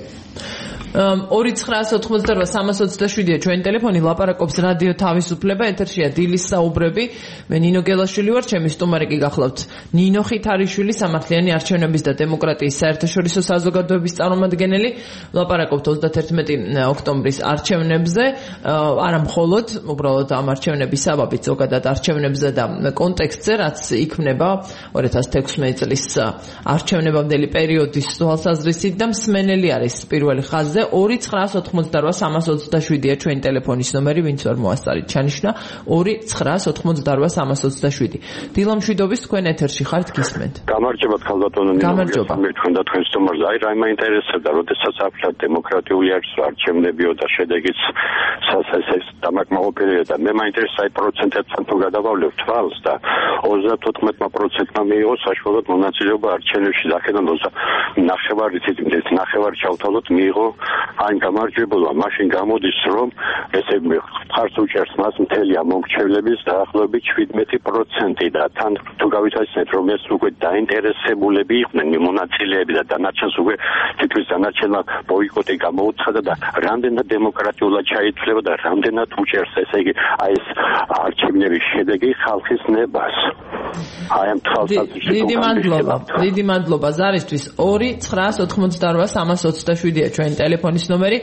ორი ცხრაას ოთხმოცდაორვა სამას ოცდაშვიდია ჩვენი ტელეფონი, ლაპარაკობს რადიო თავისუფლება, ეთერშია დილის საუბრები. მე ნინო გელაშვილი ვარ, ჩემი სტუმარი კი გახლავთ ნინო ხითარიშვილი, სამართლიანი არჩევნების და დემოკრატიის საერთაშორისო საზოგადოების წარმომადგენელი. ლაპარაკობთ ოცდაათი ოქტომბრის არჩევნებზე, არა მხოლოდ, უბრალოდ ამ არჩევნების საბაბით ზოგადად არჩევნებზე და კონტექსტზე, რაც იქმნება ორი ათას თექვსმეტი წლის არჩევნებამდელი პერიოდის თვალსაზრისით და მსმენელი არის პირველი ხაზზე. ორი ცხრაას ოთხმოცდაორვა სამას ოცდაშვიდია ჩვენი ტელეფონის ნომერი, ვინც ვერ მოასწარით ჩანიშნა ორი ცხრაას ოთხმოცდაორვა სამას ოცდაშვიდი. დილა მშვიდობის, თქვენ ეთერში ხართ, გისმენთ. გამარჯობათ ხალბატონო ნინო. გამარჯობა. თქვენ და თქვენ სტუმარს. აი რა მაინტერესებდა, როდესაც აფშად დემოკრატიული არჩევნებიო და შედეგიც სასესეს დამაკმაყოფილია და მე მაინტერესებს აი პროცენტებთან თუ გადავავლევ თვალს და ოცდათოთხმეტი პროცენტმა მიიღო საშუალოდ მონაწილეობა არჩევნებში და აქედან ნახევარი თითქმის ნახევარი ჩავთვალოთ მიიღო აი გამარჯვებულმა. მაშინ გამოდის რომ ესე მხარს უჭერს მას მთელი ამ მომრჩევლების დაახლოებით შვიდმეტი პროცენტი და თან თუ გავითვალისწინებთ რომ ეს უკვე დაინტერესებულები იყვნენ მონაწილეები და დანარჩენს უკვე თითქმის დანარჩენმა ბოიკოტი გამოუცხადა და რამდენად დემოკრატიულად ჩაითვლება და რამდენად უჭერს ესე იგი აი ეს არჩევნების შედეგი ხალხის ნებას. აი ამ თვალსაზრისით დიდი მადლობა. დიდი მადლობა ზარისთვის. ორი ცხრაას ოთხმოცდაორვა სამას ოცდაშვიდია ჩვენი ტელეფონის ნომერი.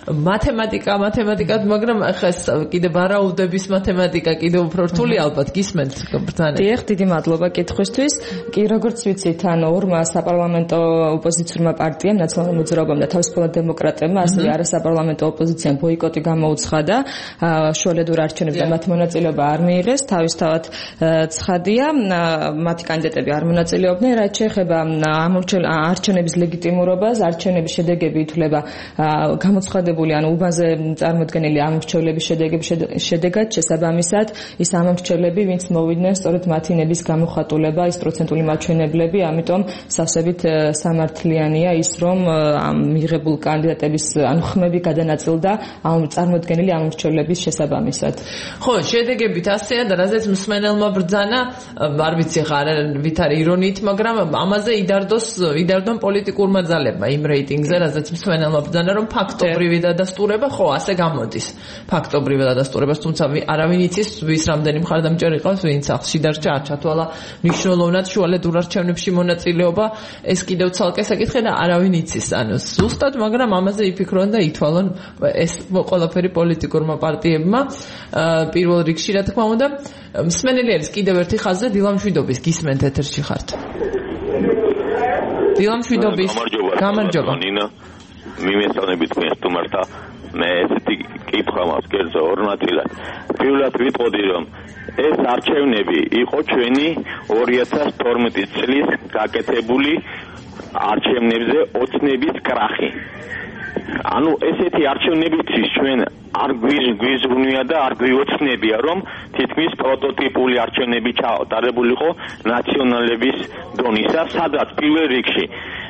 მათემატიკა, მათემატიკად, მაგრამ ახლა კიდე ვარაუდების მათემატიკა კიდე უფრო რთული ალბათ გისმენთ ბრძანეთ. დიახ, დიდი მადლობა კითხვისთვის. კი, როგორც ვიცით, ან ორმა საპარლამენტო ოპოზიციურმა პარტიამ, ნაციონალურ მოძრაობამ და თავისუფალ დემოკრატებმა, ასევე არასაპარლამენტო ოპოზიციამ ბოიკოტი გამოუცხადა, შუალედურ არჩევნებზე მათი მონაწილეობა არ მიიღეს, თავისთავად ცხადია, მათი კანდიდატები არ მონაწილეობდნენ, რაც შეეხება არჩევნების ლეგიტიმურობას, არჩევნების შედეგები ითვლება გამოცხადებული ან უბანზე წარმოდგენილი ამ მრჩევლების შედეგად, შესაბამისად, ის ამ მრჩევლები, ვინც მოვიდნენ, სწორედ მათი ნების გამოხატულება, ის პროცენტული მაჩვენებლები, ამიტომ სავსებით სამართლიანია ის, რომ ამ მიღებულ კანდიდატების ან ხმები გადანაწილდა ამ წარმოდგენილი ამ მრჩევლების შესაბამისად. ხო, შედეგებით ასეა და რაზეც მსმენელმა ბრძანა, არ ვიცი ხა არ ვით არის ირონიით, მაგრამ ამაზე იდარდოს იდარდონ პოლიტიკურმა ძალებმა იმ რეიტინგზე, რაზეც მსმენელმა ბრძანა, რომ ფაქტობრივი დადასტურება ხო ასე გამოდის. ფაქტობრივი დადასტურება, თუმცა არავინ იცის ვის რამდენი მხარდამჭერი ყავს, ვინც სახლში დარჩა, არ ჩათვალა მნიშვნელოვნად შუალედურ არჩევნებში მონაწილეობა, ეს კიდევ ცალკე საკითხია და არავინ იცის. ანუ ზუსტად, მაგრამ ამაზე იფიქრონ და ითვალონ ეს ყველაფერი პოლიტიკურმა პარტიებმა. პირველ რიგში, რა თქმა უნდა, მსმენელი არის კიდევ ერთი ხაზზე დილამშვიდობის გისმენთ ეთერში ხართ. დილამშვიდობის. გამარჯობა. ნინა, მიმესწავლებით თქვენ სტუმართა, მე ესეთი კითხვა მაქვს გერზე ორ ნაწილად. პირველად ვიტყოდი, რომ ეს არჩევნები იყო ჩვენი ორი ათას თორმეტი წლის გაკეთებული არჩევნებზე ოცნების კრახი. ანუ ესეთი არჩევნებისთვის ჩვენ არ გვიზრუნვია და არ გვიოცნებია, რომ თითქმის პროტოტიპული არჩევნები ჩატარებულიყო ნაციონალების დონისა, სადაც პირველ რიგში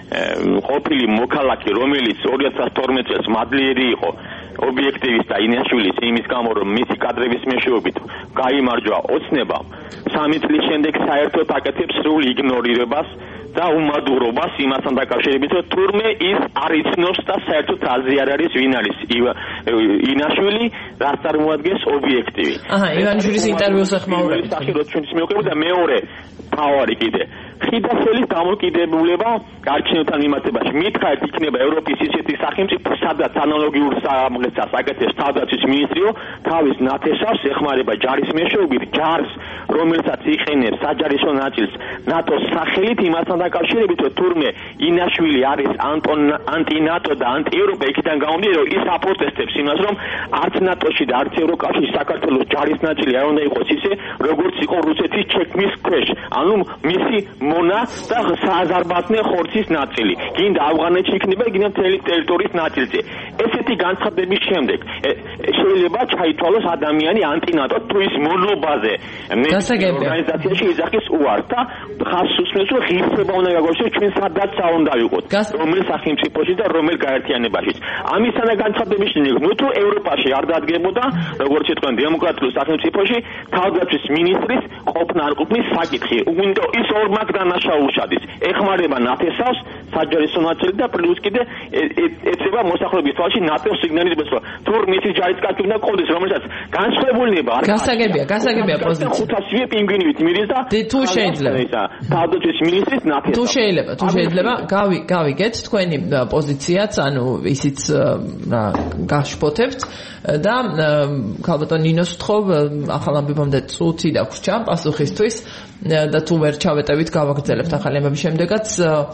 ყოფილი მოქალაქე, რომელიც ორი ათას თორმეტი წელს მადლიერი იყო ობიექტივის და ინაშვილის იმის გამო, რომ მისი კადრების მეშვეობით გაიმარჯვა ოცნებამ, სამი წლის შემდეგ საერთოდ აკეთებს სრულ იგნორირებას და უმადურობას იმასთან დაკავშირებით, რომ თურმე ის არ იცნობს და საერთოდ აზრი არ არის ვინ არის ინაშვილი, რაც წარმოადგენს ობიექტივი. აჰა, ივანიშვილის ინტერვიუს ახმაურებთ. სახილოთ ჩვენს მეუღლე და მეორე თავარი კიდე ხიდასელის დამოკიდებულება არჩევნებთან მიმართებაში. მითხარით იქნება ევროპის ისეთი სახელმწიფო, სადაც ანალოგიურ სამღერცას აკეთებს თავდაცვის მინისტრიო, თავის ნათესავს ეხმარება ჯარის მეშვეობით, ჯარს, რომელსაც იყენებს საჯარისო ნაწილს ნატოს სახელით, იმასთან დაკავშირებით, რომ თურმე ინაშვილი არის ანტი-ნატო და ანტი-ევროპა, იქიდან გამომდინარე, რომ ის აპროტესტებს იმას, რომ არც ნატოში და არც ევროკავშირში საქართველოს ჯარის ნაწილი არ უნდა იყოს ისე, როგორც იყო რუსეთის ჩექმის ქვეშ. ანუ მისი მონა და სააზარბათნე ხორცის ნაწილი. გინდა ავღანეთში იქნება, გინდა მთელი ტერიტორიის ნაწილზე. ესეთი განცხადების შემდეგ შეიძლება ჩაითვალოს ადამიანი ანტი-ნატო თუ ის მონობაზე ორგანიზაციაში იძახის უარს და ხაზს უსმენს, რომ ღირსება უნდა გაგორჩოს ჩვენ სადაც უნდა ვიყოთ, რომელ სახელმწიფოში და რომელ გაერთიანებაში. ამისანა განცხადების შემდეგ, ნუ თუ ევროპაში არ დადგებოდა, როგორც იტყვიან დემოკრატიულ სახელმწიფოში, თავდაცვის მინისტრის ყოფნა არ ყოფნის საკითხი. უნდა ის ორმაგ დანაშაულშადის. ეხმარება ნათესავს საჯარისო ნაწილი და პლუს კიდე ეწევა მოსახლეობის თვალში ნატოს სიგნალის რომ თუ მისი ჯარისკაცი უნდა ყოლდეს, რომელსაც განსხვავებულება არ გასაგებია, გასაგებია პოზიცია. ხუთასივე პინგვინივით მიდის და თუ შეიძლება თავდაცვის მინისტრის ნათესავს. თუ შეიძლება, თუ შეიძლება გავი გავიგეთ თქვენი პოზიციაც, ანუ ისიც რა გაშფოთებთ და ქალბატონ ნინოს ვთხოვ ახალ ამბებამდე წუთი დაგვრჩა პასუხისთვის და თუ ვერ ჩავეტევით გავაგრძელებთ ახალი ამბების შემდეგაც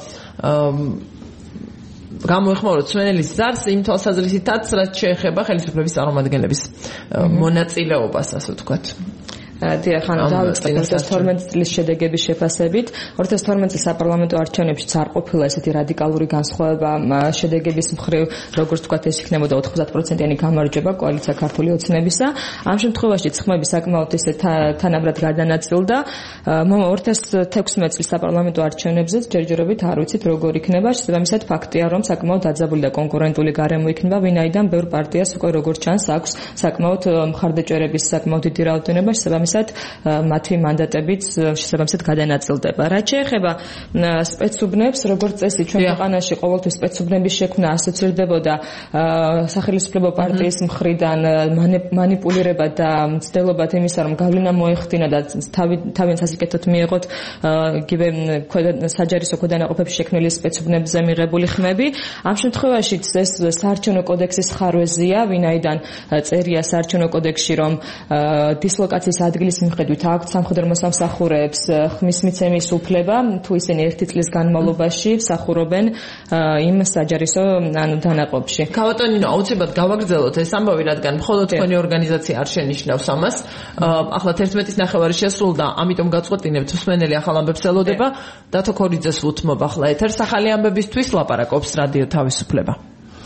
გამოეხმაუროთ სვენელის ზარს იმ თვალსაზრისითაც, რაც შეეხება ხელისუფლების წარმომადგენლების მონაწილეობას, ასე ვთქვათ. დიახ, ანუ დავიწყეთ ორი ათას თორმეტი წლის შედეგების შეფასებით. ორი ათას თორმეტი წლის საპარლამენტო არჩევნებში არ ყოფილა ესეთი რადიკალური განსხვავება შედეგების მხრივ, როგორც ვთქვათ, ეს იქნებოდა ოთხმოცდაათ პროცენტიანი გამარჯვება კოალიცია ქართული ოცნებისა. ამ შემთხვევაში ხმები საკმაოდ ესე თანაბრად გადანაწილდა. ორი ათას თექვსმეტი წლის საპარლამენტო არჩევნებზე ჯერჯერობით არ ვიცით როგორ იქნება, შესაბამისად ფაქტია, რომ საკმაოდ დაძაბული და კონკურენტული გარემო იქნება, ვინაიდან ბევრ პარტიას უკვე როგორც ჩანს აქვს საკმაოდ მხარდაჭერების საკმაოდ დიდი რაოდენობა, შესაბამისად შესაბამისად მათი მანდატებიც შესაბამისად გადანაწილდება. რაც შეეხება სპეცუბნებს, როგორც წესი ჩვენ ქვეყანაში ყოველთვის სპეცუბნების შექმნა ასოცირდებოდა სახელმწიფო პარტიის მხრიდან მანიპულირება და მცდელობა იმისა, რომ გავლენა მოეხდინა და თავიანთ სასიკეთოდ მიიღოთ იგივე საჯარისო ქვედანაყოფებში შექმნილი სპეცუბნებზე მიღებული ხმები. ამ შემთხვევაში ეს საარჩევნო კოდექსის ხარვეზია, ვინაიდან წერია საარჩევნო კოდექსში, რომ დისლოკაციის ადგილის მიხედვით აქვთ სამხედრო მოსამსახურეებს ხმის მიცემის უფლება, თუ ისინი ერთი წლის განმავლობაში მსახურობენ იმ საჯარისო ანუ დანაყოფში. გავატონინო, აუცილებლად გავაგრძელოთ ეს ამბავი, რადგან მხოლოდ თქვენი ორგანიზაცია არ შენიშნავს ამას. ახლა თერთმეტის ნახევარი შესრულდა, ამიტომ გაწყვეტინებთ მსმენელი ახალ ამბებს ელოდება. დათო ქორიძეს ვუთმობ ახლა ეთერს ახალი ამბებისთვის ლაპარაკობს რადიო თავისუფლება.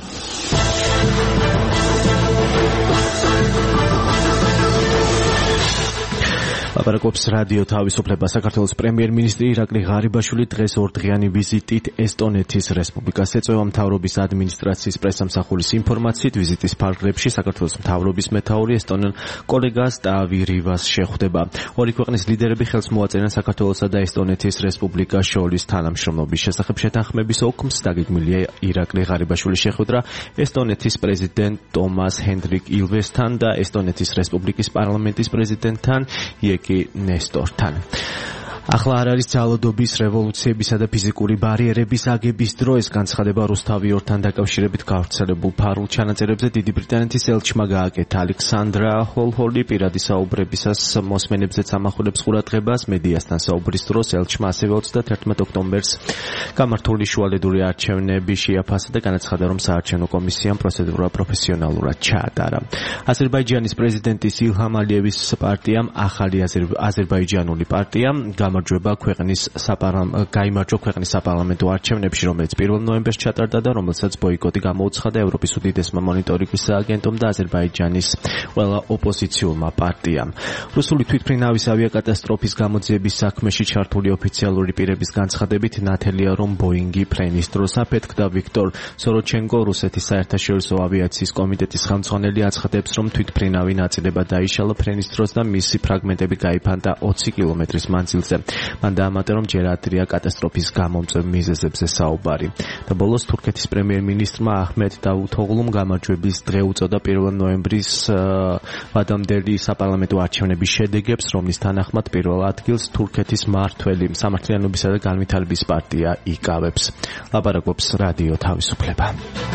ლაპარაკობს რადიო თავისუფლება. საქართველოს პრემიერ-მინისტრი ირაკლი ღარიბაშვილი დღეს ორდღიანი ვიზიტით ესტონეთის რესპუბლიკას ეწევა. მთავრობის ადმინისტრაციის პრესამსახურის ინფორმაციით ვიზიტის ფარგლებში საქართველოს მთავრობის მეთაური ესტონელ კოლეგას ტავი რივას შეხვდება. ორი ქვეყნის ლიდერები ხელს მოაწერენ საქართველოსა და ესტონეთის რესპუბლიკას შორის თანამშრომლობის შესახებ შეთანხმების ოქმს. დაგეგმილია ირაკლი ღარიბაშვილის შეხვედრა ესტონეთის პრეზიდენტ ტომას ჰენდრიკ ილვესთან და ესტონეთის რესპუბლიკის პარლამენტის პრეზიდენტთან იეკი ნესტორთან. ახლა არ არის ძალადობის, რევოლუციებისა და ფიზიკური ბარიერების აგების დრო. ეს განცხადება რუსთავი ორთან დაკავშირებით გავრცელებულ ფარულ ჩანაწერებზე დიდი ბრიტანეთის ელჩმა გააკეთა. ალექსანდრა ჰოლჰოლი პირადი საუბრებისას მოსმენებზეც ამახვილებს ყურადღებას. მედიასთან საუბრის დროს ელჩმა ასევე ოცდათერთმეტ ოქტომბერს გამართული შუალედური არჩევნები შეაფასა და განაცხადა, რომ საარჩევნო კომისიამ პროცედურა პროფესიონალურად ჩაატარა. აზერბაიჯანის პრეზიდენტის ილჰამ ალიევის პარტიამ ახალი აზერბაიჯანული პარტია გამარჯვება ქვეყნის გაიმარჯვა ქვეყნის საპარლამენტო არჩევნებში, რომელიც პირველ ნოემბერს ჩატარდა და რომელსაც ბოიკოტი გამოუცხადა ევროპის უდიდესმა მონიტორინგის აგენტომ და აზერბაიჯანის ყველა ოპოზიციურმა პარტიამ. რუსული თვითმფრინავის ავიაკატასტროფის გამოძიების საქმეში ჩართული ოფიციალური პირების განცხადებით ნათელია, რომ ბოინგი ფრენის დროს აფეთქდა. ვიქტორ სოროჩენკო, რუსეთის საერთაშორისო ავიაციის კომიტეტის ხელმძღვანელი, აცხადებს, რომ თვითმფრინავი ნაწილება დაიშალა ფრენის დროს და მისი ფრაგმენტები გაიფანტა ოცი კილომეტრის მანძილზე. მან დაამატა, რომ ჯერ ადრეა კატასტროფის გამომწვევ მიზეზებზე საუბარი. და ბოლოს თურქეთის პრემიერ-მინისტრმა აჰმედ დავუთოღლუმ გამარჯვების დღე უწოდა პირველ ნოემბრის ვადამდელი საპარლამენტო არჩევნების შედეგებს, რომლის თანახმად პირველ ადგილს თურქეთის მართველი სამართლიანობისა და განვითარების პარტია იკავებს. ლაპარაკობს რადიო თავისუფლება.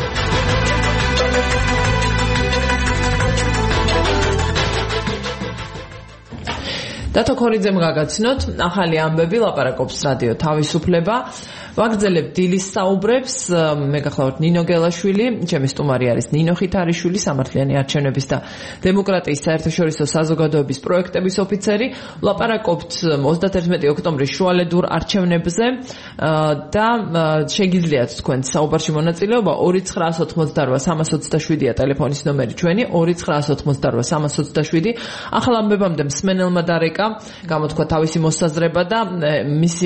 დათო ქორიძემ გაგაცნოთ ახალი ამბები, ლაპარაკობს რადიო თავისუფლება. ვაგრძელებ დილის საუბრებს. მე გახლავთ ნინო გელაშვილი, ჩემი სტუმარი არის ნინო ხითარიშვილი, სამართლიანი არჩევნების და დემოკრატიის საერთაშორისო საზოგადოების პროექტების ოფიცერი. ლაპარაკობთ ოცდათერთმეტი ოქტომბრის შუალედურ არჩევნებზე და შეგიძლიათ თქვენ საუბარში მონაწილეობა. ორი ცხრაას ოთხმოცდარვა სამას ოცდაშვიდია ტელეფონის ნომერი ჩვენი, ორი ცხრაას ოთხმოცდარვა სამას ოცდაშვიდი. ახალ ამბებამდე მსმენელმა დარეკა, გამოთქვა თავისი მოსაზრება და მისი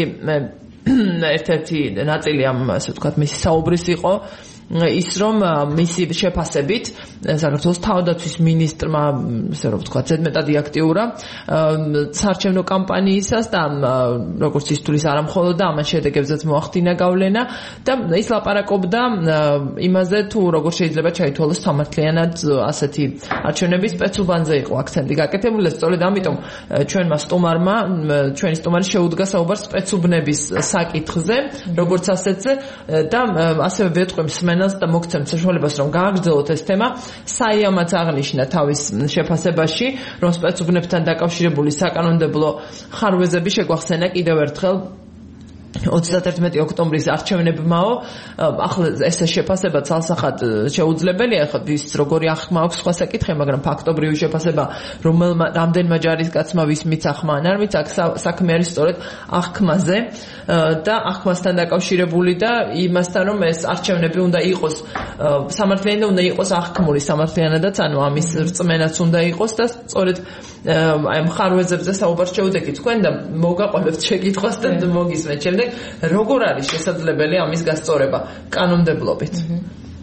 ერთ-ერთი ნაწილი ამ ასე ვთქვათ მისი საუბრის იყო ის, რომ მისი შეფასებით საქართველოს თავდაცვის მინისტრმა ასე რომ ვთქვათ ზედმეტად იაქტიურა საარჩევნო კამპანიისას და როგორც ის თulis არა მხოლოდ და ამან შედეგებზეც მოახდინა გავლენა და ის ლაპარაკობდა იმაზე, თუ როგორ შეიძლება ჩაითვალოს სამართლიანად ასეთი არჩევნების სპეცუბანზე იყო აქცენტი გაკეთებული და სწორედ ამიტომ ჩვენმა სტუმარმა ჩვენი სტუმარი შეუდგა საუბარს სპეცუბნების საკითხზე, როგორც ასეთზე და ასევე ვეტყვი და მოგცემთ საშუალებას, რომ გააგრძელოთ ეს თემა. საიამაც აღნიშნა თავის შეფასებაში, რომ სპეცუბნებთან დაკავშირებული საკანონმდებლო ხარვეზები შეგვახსენა კიდევ ერთხელ ოცდათერთმეტი ოქტომბრის არჩევნებმაო. ახლა ეს შეფასება ცალსახად შეუძლებელია, ხო ის როგორი ახმა აქვს სხვა საკითხი, მაგრამ ფაქტობრივი შეფასება რომელმა რამდენმა ჯარისკაცმა ვის მიცა ხმა ან არ მიცა, საქმე არის სწორედ ახმაზე და ახმასთან დაკავშირებული და იმასთან, რომ ეს არჩევნები უნდა იყოს სამართლიანი და უნდა იყოს ახმური სამართლიანადაც, ანუ ამის რწმენაც უნდა იყოს და სწორედ აი მხარვეზებზე საუბარს შევდექით თქვენ და მოგაყოლებთ შეკითხვას და მოგისმენთ შემდეგ, როგორ არის შესაძლებელი ამის გასწორება კანონმდებლობით?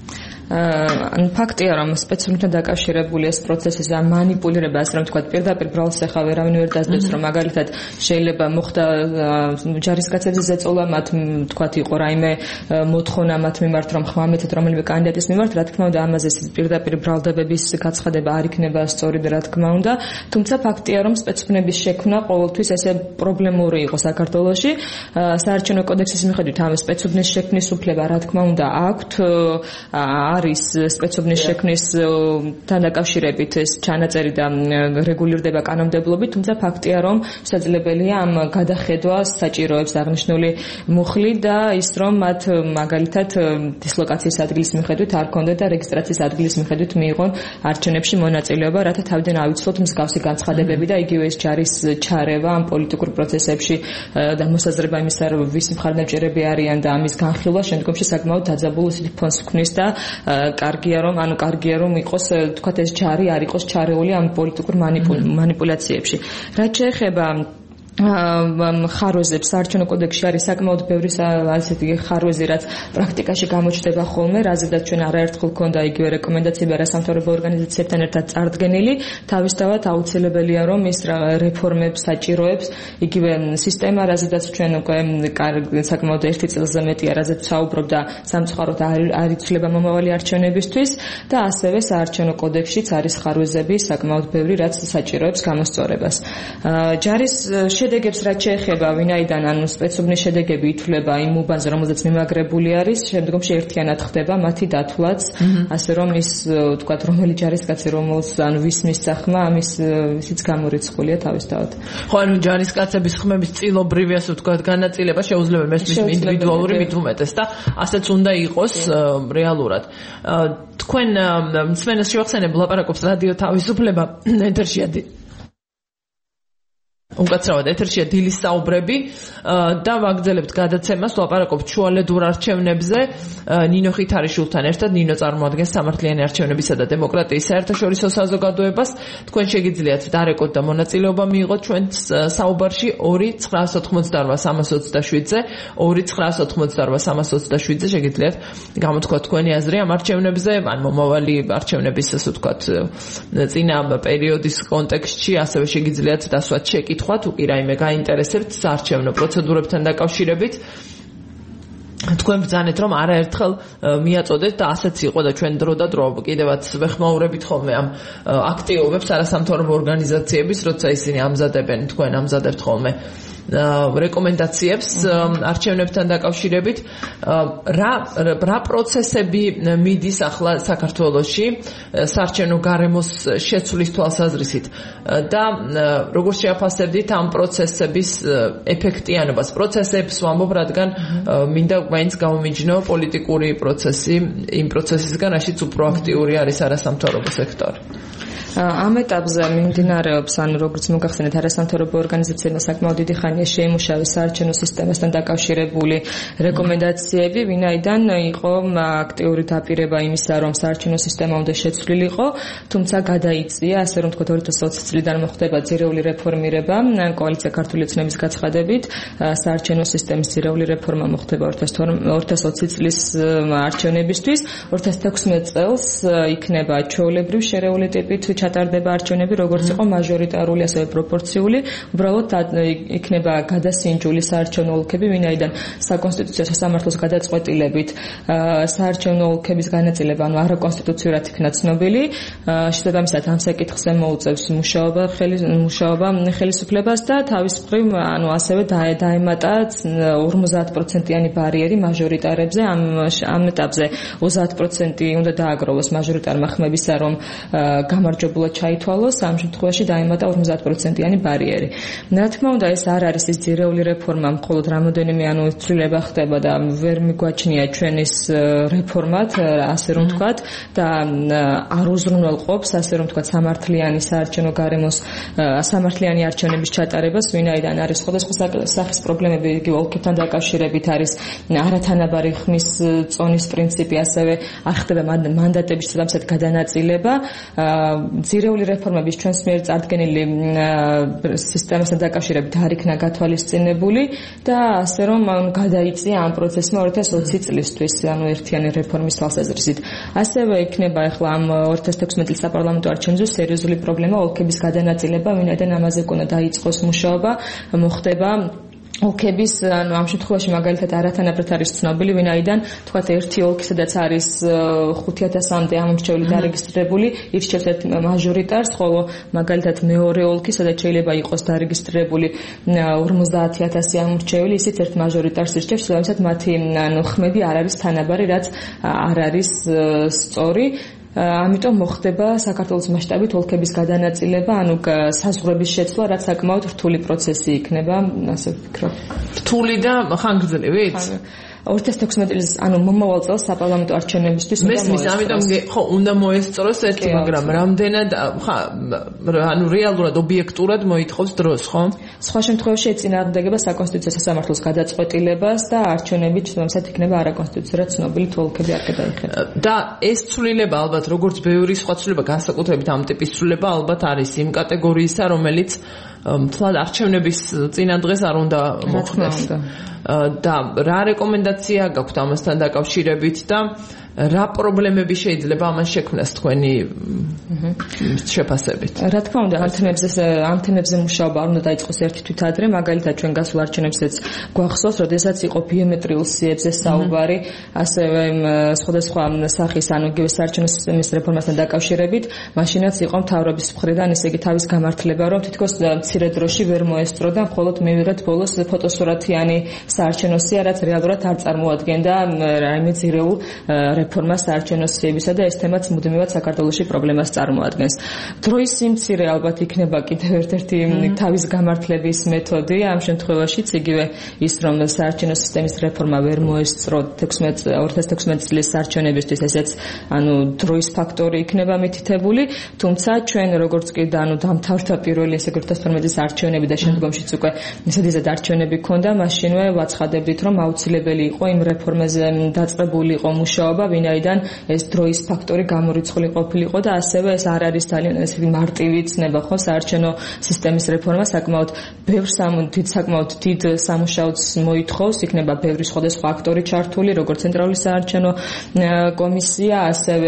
ან ფაქტია რომ სპეციფიკურად დაკავშირებული ეს პროცესი და მანიპულირება ასე რომ თქვა პირდაპირ ბრალს ახლა ვერავინ ვერ დაძდებს რომ მაგალითად შეიძლება მოხდა ჯარისკაცებზე ზეწოლა მათ თქვა იყო რაიმე მოთხოვნა მათ მიმართ რომ ხმამეთეთ რომელიმე კანდიდატის მიმართ რა თქმა უნდა ამაზე პირდაპირ ბრალდებების გაცხადება არ იქნება სწორი და რა თქმა უნდა თუმცა ფაქტია რომ სპეციფიკების შექმნა ყოველთვის ესე პრობლემური იყო საქართველოში საარჩევნო კოდექსის მიხედვით ამ სპეციფიკის შექმნის უფლება რა თქმა უნდა აქვთ არის სპეციფიკის შექმნის თან დაკავშირებით ეს ჩანაწერი და რეგულირდება კანონმდებლობით თუმცა ფაქტია რომ შესაძლებელია ამ გადახედვას საჭიროებს აღნიშნული მუხლი და ის რომ მათ მაგალითად დისლოკაციის ადგილის მიხედვით არ ქონდეთ და რეგისტრაციის ადგილის მიხედვით მიიღონ არჩევნებში მონაწილეობა რათა თავიდან ავიცილოთ მსგავსი განცხადებები და იგივე ეს ჯარის ჩარევა ამ პოლიტიკურ პროცესებში და მოსაზრება იმისა რომ ვისი მხარდამჭერები არიან და ამის განხილვა შემდგომში საკმაოდ დაძაბულ ფონს ქმნის და კარგია რომ ანუ კარგია რომ იყოს თქვათ ეს ჯარი არ იყოს ჩარეული ამ პოლიტიკურ მანიპულაციებში რაც შეეხება ხარვეზებს საარჩევნო კოდექსში არის საკმაოდ ბევრი ასეთი ხარვეზი რაც პრაქტიკაში გამოჩნდება ხოლმე რაზედაც ჩვენ არაერთხელ ქონდა იგივე რეკომენდაციები არასამთავრობო ორგანიზაციებთან ერთად წარდგენილი თავისთავად აუცილებელია რომ ის რეფორმებს საჭიროებს იგივე სისტემა რაზედაც ჩვენ უკვე საკმაოდ ერთი წელზე მეტია რაზეც საუბრობდა სამწუხაროდ არ იცვლება მომავალი არჩევნებისთვის და ასევე საარჩევნო კოდექსშიც არის ხარვეზები საკმაოდ ბევრი რაც საჭიროებს გამოსწორებას ჯარის შედეგებს რაც შეეხება ვინაიდან ანუ სპეციფიკის შედეგები ითვლება იმ უბანზე რომელზეც მიმაგრებული არის შემდგომში ერთიანად ხდება მათი დათვლაც ასე რომ ის თქვათ რომელი ჯარისკაცი რომელს ანუ ვის მისახმა ამის ისიც გამორიცხულია თავისთავად ხო ანუ ჯარისკაცების ხმების წილობრივი ასე ვთქვათ განაწილება შეუძლებელი მესმის ინდივიდუალური მით უმეტეს და ასეც უნდა იყოს რეალურად თქვენ მსმენელს შევახსენებ ლაპარაკობს რადიო თავისუფლება ეთერშია უკაცრავად ეთერშია დილის საუბრები და ვაგრძელებთ გადაცემას ლაპარაკობთ შუალედურ არჩევნებზე ნინო ხითარიშვილთან ერთად ნინო წარმოადგენს სამართლიანი არჩევნებისა და დემოკრატიის საერთაშორისო საზოგადოებას თქვენ შეგიძლიათ დარეკოთ და მონაწილეობა მიიღოთ ჩვენ საუბარში ორი ცხრაას ოთხმოცდაორვა სამას ოცდაშვიდზე ორი ცხრაას ოთხმოცდაორვა სამას ოცდაშვიდზე შეგიძლიათ გამოთქვათ თქვენი აზრი ამ არჩევნებზე ან მომავალი არჩევნების ასე ვთქვათ წინა პერიოდის კონტექსტში ასევე შეგიძლიათ დასვათ შეკითხვა თუ კი რაიმე გაინტერესებთ საარჩევნო პროცედურებთან დაკავშირებით თქვენ ბრძანეთ რომ არაერთხელ მიაწოდეთ და ასეც იყო და ჩვენ დრო და დრო კიდევაც ვეხმაურებით ხოლმე ამ აქტივობებს არასამთავრობო ორგანიზაციების როცა ისინი ამზადებენ თქვენ ამზადებთ ხოლმე რეკომენდაციებს არჩევნებთან დაკავშირებით რა რა პროცესები მიდის ახლა საქართველოში საარჩევნო გარემოს შეცვლის თვალსაზრისით და როგორ შეაფასებდით ამ პროცესების ეფექტიანობას პროცესებს ვამბობ რადგან მინდა მაინც გამომიჯნო პოლიტიკური პროცესი იმ პროცესისგან რაშიც უფრო აქტიური არის არასამთავრობო სექტორი ამ ეტაპზე მიმდინარეობს ანუ როგორც მოგახსენეთ არასამთავრობო ორგანიზაციებმა საკმაოდ დიდი ხანია შეიმუშავეს საარჩევნო სისტემასთან დაკავშირებული რეკომენდაციები ვინაიდან იყო აქტიური დაპირება იმისა რომ საარჩევნო სისტემა უნდა შეცვლილიყო თუმცა გადაიწია ასე რომ თქვა ორი ათას ოცი წლიდან მოხდება ძირეული რეფორმირება კოალიცია ქართული ოცნების გაცხადებით საარჩევნო სისტემის ძირეული რეფორმა მოხდება ორი ათას ოცი წლის არჩევნებისთვის ორი ათას თექვსმეტ წელს იქნება ჩვეულებრივ შერეული ტიპით ჩატარდება არჩევნები როგორც იყო მაჟორიტარული ასევე პროპორციული უბრალოდ იქნება გადასინჯული საარჩევნო ოლქები ვინაიდან საკონსტიტუციო სასამართლოს გადაწყვეტილებით საარჩევნო ოლქების განაწილება ანუ არაკონსტიტუციურად იქნა ცნობილი შესაბამისად ამ საკითხზე მოუწევს მუშაობა მუშაობა ხელისუფლებას და თავის მხრივ ანუ ასევე დაემატა ორმოცდაათ პროცენტიანი ბარიერი მაჟორიტარებზე ამ ამ ეტაპზე ოცდაათ პროცენტი უნდა დააგროვოს მაჟორიტარმა ხმებისა რომ გამარჯვებულად ჩაითვალოს ამ შემთხვევაში დაემატა ორმოცდაათ პროცენტიანი ბარიერი რა თქმა უნდა ეს არ არის ის ძირეული რეფორმა მხოლოდ რამოდენიმე ანუ ცვლილება ხდება და ვერ მიგვაჩნია ჩვენის რეფორმად ასე რომ ვთქვათ და არ უზრუნველყოფს ასე რომ ვთქვათ სამართლიანი საარჩევნო გარემოს სამართლიანი არჩევნების ჩატარებას ვინაიდან არის სხვადასხვა სახის პრობლემები იგი ოლქებთან დაკავშირებით არის არათანაბარი ხმის წონის პრინციპი ასევე არ ხდება მანდატების შესაბამისად გადანაწილება ძირეული რეფორმების ჩვენს მიერ წარდგენილი სისტემასთან დაკავშირებით არ იქნა გათვალისწინებული და ასე რომ გადაიწია ამ პროცესმა ორი ათას ოცი წლისთვის, ანუ ერთიანი რეფორმის თვალსაზრისით. ასევე იქნება ახლა ამ ორი ათას თექვსმეტი წლის საპარლამენტო არჩევნებზე სერიოზული პრობლემა ოლქების გადანაწილება, ვინაიდან ამაზე უნდა დაიწყოს მუშაობა, მოხდება ოლქების, ანუ ამ შემთხვევაში მაგალითად არათანაბრად არის ცნობილი, ვინაიდან თქვათ ერთი ოლქი, სადაც არის ხუთი ათასამდე ამომრჩეველი დარეგისტრირებული, ირჩევს ერთ მაჟორიტარს, ხოლო მაგალითად მეორე ოლქი, სადაც შეიძლება იყოს დარეგისტრირებული ორმოცდაათი ათასი ამომრჩეველი, ისიც ერთ მაჟორიტარს ირჩევს, შესაბამისად მათი ანუ ხმები არ არის თანაბარი, რაც არ არის სწორი. ამიტომ მოხდება საქართველოს მასშტაბით ოლქების გადანაწილება, ანუ საზღვრების შეცვლა, რაც საკმაოდ რთული პროცესი იქნება, ასე ვფიქრობ. რთული და ხანგრძლივით? ორი ათას თექვსმეტი წელს, ანუ მომავალ წელს საპარლამენტო არჩევნებისთვის უნდა მოესწროს. მესმის, ამიტომ ხო, უნდა მოესწროს ერთი, მაგრამ რამდენად, ხა, ანუ რეალურად ობიექტურად მოითხოვს დროს, ხო? სხვა შემთხვევაში ეწინააღმდეგება საკონსტიტუციო სასამართლოს გადაწყვეტილებას და არჩევნები შესაბამისად იქნება არაკონსტიტუციურად ცნობილი თუ ოლქები არ გადაიხადა. და ეს ცვლილება ალბათ, როგორც ბევრი სხვა ცვლილება, განსაკუთრებით ამ ტიპის ცვლილება ალბათ არის იმ კატეგორიისა, რომელიც მთლად არჩევნების წინა დღეს არ უნდა მოხდეს. და რა რეკომენდაცია გაქვთ ამასთან დაკავშირებით და რა პრობლემები შეიძლება ამას შექმნას თქვენი შეფასებით? რა თქმა უნდა, ამ თემებზე ამ თემებზე მუშაობა არ უნდა დაიწყოს ერთი თვით ადრე, მაგალითად ჩვენ გასულ არჩევნებსაც გვახსოვს, როდესაც იყო ბიომეტრიულ სიებზე საუბარი, ასევე სხვადასხვა სახის, ანუ იგივე საარჩევნო სისტემის რეფორმასთან დაკავშირებით, მაშინაც იყო მთავრობის მხრიდან ისე იგი თავის გამართლება, რომ თითქოს მცირე დროში ვერ მოესწრო და მხოლოდ მივიღეთ ბოლოს ფოტოსურათიანი საარჩევნო სია, რაც რეალურად არ წარმოადგენდა რაიმე ძირეულ რეფორმას საარჩევნო სიებისა და ეს თემაც მუდმივად საქართველოში პრობლემას წარმოადგენს. დროის სიმცირე ალბათ იქნება კიდევ ერთ-ერთი თავის გამართლების მეთოდი, ამ შემთხვევაშიც იგივე ის, რომ საარჩევნო სისტემის რეფორმა ვერ მოესწრო ორი ათას თექვსმეტი წლის არჩევნებისთვის, ესეც ანუ დროის ფაქტორი იქნება მითითებული, თუმცა ჩვენ როგორც კი ანუ დამთავრდა პირველი ესე ორი ათას თორმეტი წლის არჩევნები და შემდგომშიც უკვე მესადიზად არჩევნები ქონდა, მაშინვე ვაცხადებდით, რომ აუცილებელი იყო იმ რეფორმაზე დაწყებული იყო მუშაობა, ვინაიდან ეს დროის ფაქტორი გამორიცხული ყოფილიყო და ასევე ეს არ არის ძალიან ესეთი მარტივი ცნება, ხო, საარჩევნო სისტემის რეფორმა საკმაოდ ბევრ დიდ საკმაოდ დიდ სამუშაოც მოითხოვს, იქნება ბევრი სხვადასხვა აქტორი ჩართული, როგორც ცენტრალური საარჩევნო კომისია, ასევე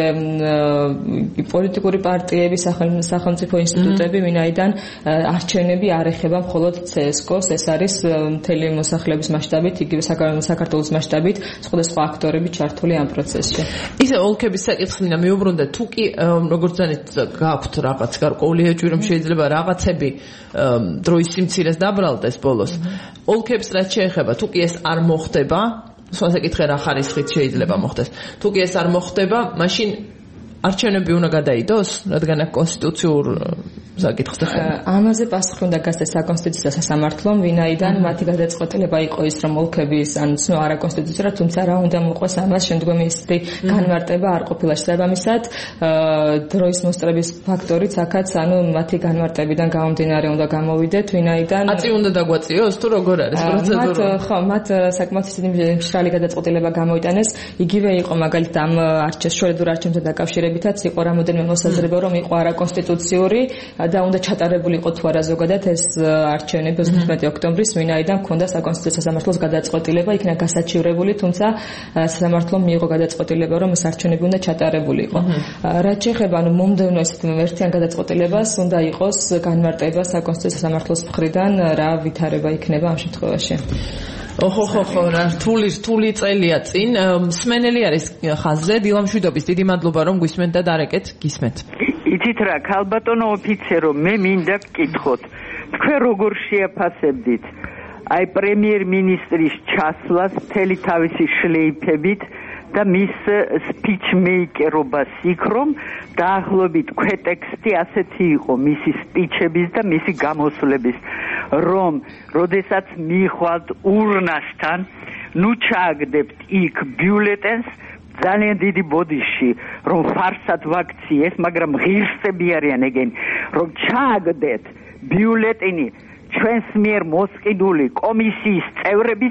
პოლიტიკური პარტიები, სახელმწიფო ინსტიტუტები, ვინაიდან არჩევნები არ ეხება მხოლოდ ცსკოს, ეს არის მთელი მოსახლეობის მასშტაბით, იგივე საქართველოს მასშტაბით სხვადასხვა აქტორები ჩართული ამ პროცესში. ისე ოლქების საკითხი მინდა მიუბრუნდე, თუ კი როგორც ძანეთ გაქვთ რაღაც გარკვეული ეჭვი, რომ შეიძლება რაღაცები დროის სიმცირეს დაბრალდეს ბოლოს. ოლქებს რაც შეეხება, თუ კი ეს არ მოხდება, სხვა საკითხი რა ხარისხით შეიძლება მოხდეს. თუ კი ეს არ მოხდება, მაშინ არჩევნები უნდა გადაიდოს, რადგან აქ კონსტიტუციურ საკითხს ეხება. ამაზე პასუხი უნდა გასცეს საკონსტიტუციო სასამართლომ, ვინაიდან მათი გადაწყვეტილება იყო ის, რომ ოლქების ან ცნო არაკონსტიტუციურად, თუმცა რა უნდა მოყვეს ამას შემდგომი ისეთი განმარტება არ ყოფილა შესაბამისად, დროის მოსწრების ფაქტორიც აქაც, ანუ მათი განმარტებიდან გამომდინარე უნდა გამოვიდეთ, ვინაიდან აწი უნდა დაგვაწიოს თუ როგორ არის პროცედურა? მათ ხო, მათ საკმაოდ ისეთი მშრალი გადაწყვეტილება გამოიტანეს, იგივე იყო მაგალითად ამ არჩევნებთან არჩევნებთან დაკავშირებითაც იყო რამოდენიმე მოსაზრება, რომ იყო არაკონსტიტუციური და უნდა ჩატარებულიყო თუ არა ზოგადად ეს არჩევნები ოცდაათი ოქტომბრის, ვინაიდან ჰქონდა საკონსტიტუციო სასამართლოს გადაწყვეტილება, იქნა გასაჩივრებული, თუმცა სასამართლომ მიიღო გადაწყვეტილება, რომ ეს არჩევნები უნდა ჩატარებულიყო. რაც შეეხება ანუ მომდევნო ესეთ ერთიან გადაწყვეტილებას, უნდა იყოს განმარტება საკონსტიტუციო სასამართლოს მხრიდან, რა ვითარება იქნება ამ შემთხვევაში. ოხო ხო ხო რა რთული რთული წელია წინ. მსმენელი არის ხაზზე, დილამშვიდობის, დიდი მადლობა რომ გვისმენთ და დარეკეთ, გისმენთ. იცით რა, ქალბატონო ოფიცერო, მე მინდა გკითხოთ, თქვენ როგორ შეაფასებდით აი პრემიერ-მინისტრის ჩასვლას მთელი თავისი შლეიფებით და მის სპიჩმეიკერობას იქ, რომ დაახლოებით ქვეტექსტი ასეთი იყო მისი სპიჩების და მისი გამოსვლების, რომ როდესაც მიხვალთ ურნასთან, ნუ ჩააგდებთ იქ ბიულეტენს ძალიან დიდი ბოდიში, რომ ფარსად ვაქციეს, მაგრამ ღირსები არიან ეგენი, რომ ჩააგდეთ ბიულეტენი ჩვენს მიერ მოსყიდული კომისიის წევრების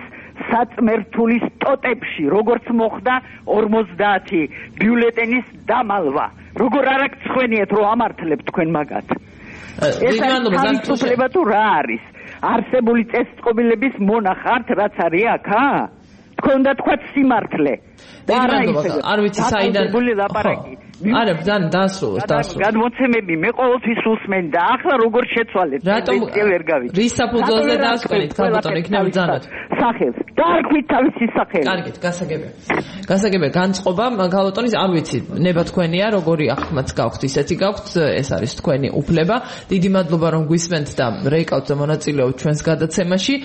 საწმერთულის ტოტებში, როგორც მოხდა ორმოცდაათი ბიულეტენის დამალვა. როგორ არ აღწვენიეთ რომ ამართლებთ თქვენ მაგათ ეს თავისუფლება თუ რა არის არსებული წესწყობილების მონახართ რაც არის აქ ა თქვენ და თქვა სიმართლე და რა ისე არ ვიცი საიდან არა ბძან დასრულოს დასრულოს გადმოცემები მე ყოველთვის უსმენ და ახლა როგორ შეცვალეთ რატომ ვერ გავიგე რის საფუძველზე დასკვნით ქალბატონი იქნება ბძანოთ სახელს დაარქვით თავისი სახელი კარგით გასაგებია გასაგებია განწყობა ქალბატონის არ ვიცი ნება თქვენია როგორი ახმაც გაქვთ ისეთი გაქვთ ეს არის თქვენი უფლება დიდი მადლობა რომ გვისმენთ და რეიკავთ და მონაწილეობთ ჩვენს გადაცემაში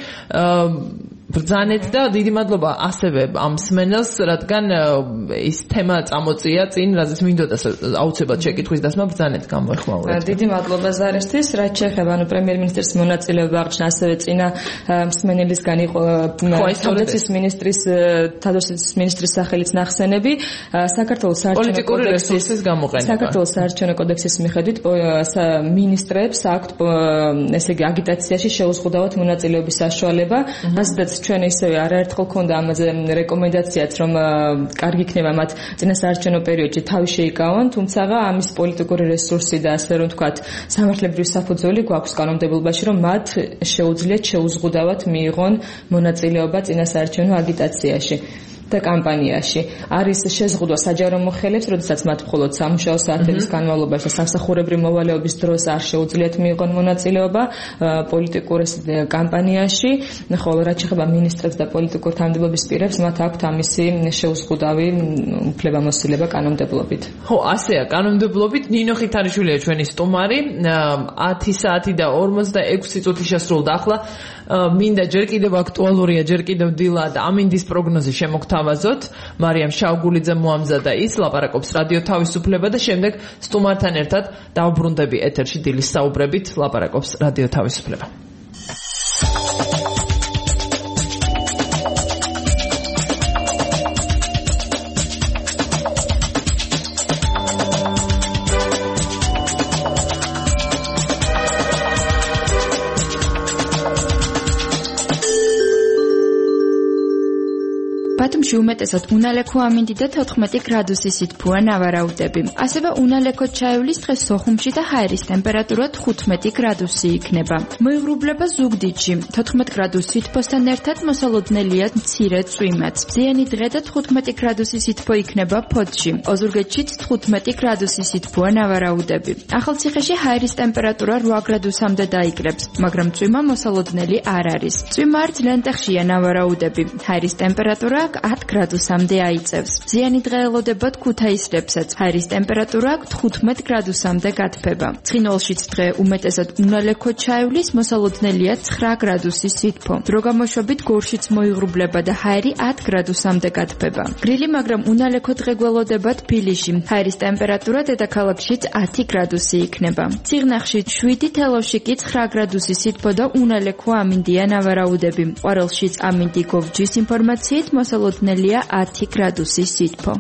ბრძანეთ და დიდი მადლობა ასევე ამ მსმენელს რადგან ის თემა წამოწია წინ რაზეც მინდოდა აუცილებლად შეკითხვის დასმა ბრძანეთ გამოეხმაურეთ დიდი მადლობა ზარესთვის რაც შეეხება ანუ პრემიერ-მინისტრის მონაწილეობა აღნიშნა ასევე წინა მსმენელისგან იყო თავდაცვის მინისტრის თავდაცვის მინისტრის სახელით ნახსენები საქართველოს საარჩევნო კოდექსის გამოყენება საქართველოს საარჩევნო კოდექსის მიხედვით მინისტრებს აქვთ ესე იგი აგიტაციაში შეუზღუდავად მონაწილეობის საშუალება ასეთაც ჩვენ ისევე არაერთხელ ქონდა ამაზე რეკომენდაციაც რომ კარგი იქნება მათ წინა საარჩევნო პერიოდში თავი შეიკავონ თუმცა ამის პოლიტიკური რესურსი და ასე რომ ვთქვათ სამართლებრივი საფუძველი გვაქვს კანონმდებლობაში რომ მათ შეუძლიათ შეუზღუდავად მიიღონ მონაწილეობა წინა საარჩევნო აგიტაციაში და კამპანიაში არის შეზღუდვა საჯარო მოხელეებს, როდესაც მათ მხოლოდ სამუშაო საათების განმავლობაში და სამსახურებრივი მოვალეობის დროს არ შეუძლიათ მიიღონ მონაწილეობა პოლიტიკურ კამპანიაში, ხოლო რაც შეეხება მინისტრებს და პოლიტიკურ თანამდებობის პირებს, მათ აქვთ ამისი შეუზღუდავი უფლებამოსილება კანონმდებლობით. ხო, ასეა კანონმდებლობით. ნინო ხითარიშვილია ჩვენი სტუმარი, ათი საათი და ორმოცდაექვსი წუთი შესრულდა ახლა. მინდა ჯერ კიდევ აქტუალურია, ჯერ კიდევ დილად ამინდის პროგნოზი შემოგთავაზოთ. მარიამ შავგულიძე მოამზადა ის, ლაპარაკობს რადიო თავისუფლება და შემდეგ სტუმართან ერთად დავბრუნდები ეთერში დილის საუბრებით, ლაპარაკობს რადიო თავისუფლება. ბათუმში უმეტესად უნალექო ამინდი და თოთხმეტი გრადუსი სითბოა ნავარაუდები. ასევე უნალექოდ ჩაივლის დღეს სოხუმში და ჰაერის ტემპერატურა თხუთმეტი გრადუსი იქნება. მოიღრუბლება ზუგდიდში თოთხმეტი გრადუსი სითბოსთან ერთად მოსალოდნელია მცირე წვიმაც. ზიანი დღე და თხუთმეტი გრადუსი სითბო იქნება ფოთში. ოზურგეთშიც თხუთმეტი გრადუსი სითბოა ნავარაუდები. ახალციხეში ჰაერის ტემპერატურა რვა გრადუსამდე დაიკრებს, მაგრამ წვიმა მოსალოდნელი არ არის. წვიმა არც ლენტეხშია ნავარაუდები. ჰაერის ტემპერატურა ათ გრადუსამდე აიწევს. ზიანი დღე ელოდებათ ქუთაისლებსაც. ჰაერის ტემპერატურა თხუთმეტი გრადუსამდე გათბება. ცხინვალშიც დღე უმეტესად უნალექოდ ჩაივლის, მოსალოდნელია ცხრა გრადუსი სითბო. დროგამოშვებით გორშიც მოიღრუბლება და ჰაერი ათ გრადუსამდე გათბება. გრილი, მაგრამ უნალექოდ დღე გველოდებათ ფილიში. ჰაერის ტემპერატურა დედაქალაქშიც ათი გრადუსი იქნება. ციღნახში შვიდი, თელავში კი ცხრა გრადუსი სითბო და უნალექო ამინდია ნავარაუდები. ყვარელშიც ამინდი გოვჯის ინფორმაციით მოსალოდნელია ათი გრადუსი სითბო.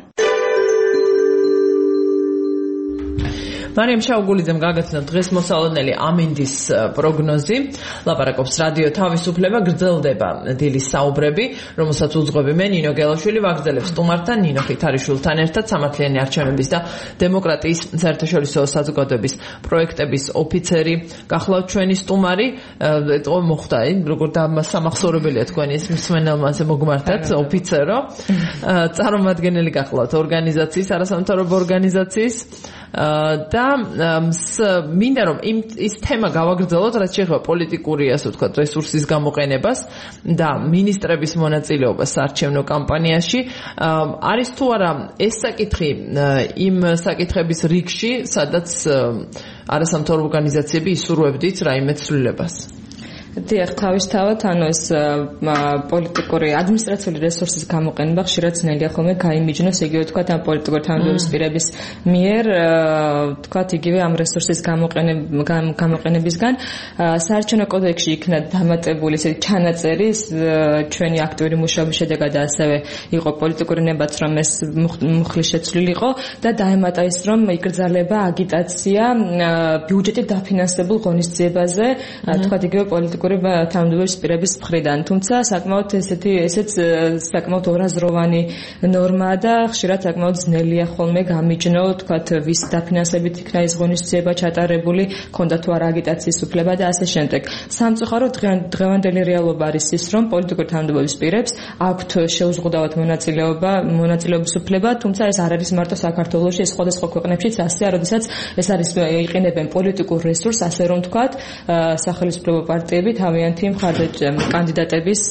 მარიამ შავგულიძემ გაგაცნო დღეს მოსალოდნელი ამინდის პროგნოზი. ლაპარაკობს რადიო თავისუფლება, გრძელდება დილის საუბრები, რომელსაც უძღვები მე ნინო გელაშვილი, ვაგრძელებ სტუმართან ნინო ხითარიშვილთან ერთად სამართლიანი არჩევნების და დემოკრატიის საერთაშორისო საზოგადოების პროექტების ოფიცერი. გახლავთ ჩვენი სტუმარი, ეტყო მოხდა, როგორ სამახსოვრებელია თქვენი მსმენელმა მოგმართათ ოფიცერო. წარმომადგენელი გახლავთ ორგანიზაციის, არასამთავრობო ორგანიზაციის და მინდა რომ იმ ის თემა გავაგრძელოთ, რაც შეეხება პოლიტიკური, ასე ვთქვათ, რესურსის გამოყენებას და მინისტრების მონაწილეობას საარჩევნო კამპანიაში. არის თუ არა ეს საკითხი იმ საკითხების რიგში, სადაც არასამთავრობო ორგანიზაციები ისურვებდით რაიმე ცვლილებას? დიახ, თავისთავად, ანუ ეს პოლიტიკური ადმინისტრაციული რესურსის გამოყენება ხშირად ძნელია ხოლმე გაიმიჯნოს, იგივე თქვა ამ პოლიტიკური თანამდებობის პირების მიერ, თქვა იგივე ამ რესურსის გამოყენებისგან. საარჩევნო კოდექსში იქნა დამატებული ესეთი ჩანაწერი ჩვენი აქტიური მუშაობის შედეგად და ასევე იყო პოლიტიკური ნებაც, რომ ეს მუხლი შეცვლილიყო და დაემატა ის, რომ იკრძალება აგიტაცია ბიუჯეტით დაფინანსებულ ღონისძიებაზე, თქვა იგივე პოლიტიკური პოლიტიკური თანამდებობის პირების მხრიდან. თუმცა საკმაოდ ესეთი ესეც საკმაოდ ორაზროვანი ნორმაა და ხშირად საკმაოდ ძნელია ხოლმე გამიჯნო, თქვათ, ვის დაფინანსებით იქნა ეს ღონისძიება ჩატარებული, ქონდა თუ არა აგიტაციის უფლება და ასე შემდეგ. სამწუხაროდ დღევანდელი რეალობა არის ის, რომ პოლიტიკური თანამდებობის პირებს აქვთ შეუზღუდავად მონაწილეობა, მონაწილეობის უფლება, თუმცა ეს არ არის მარტო საქართველოში, ეს სხვადასხვა ქვეყნებშიც ასეა, როდესაც ეს არის იყენებენ პოლიტიკურ რესურსს, ასე რომ ვთქვათ, სახელმწიფო პარტიები თავიანთი კანდიდატების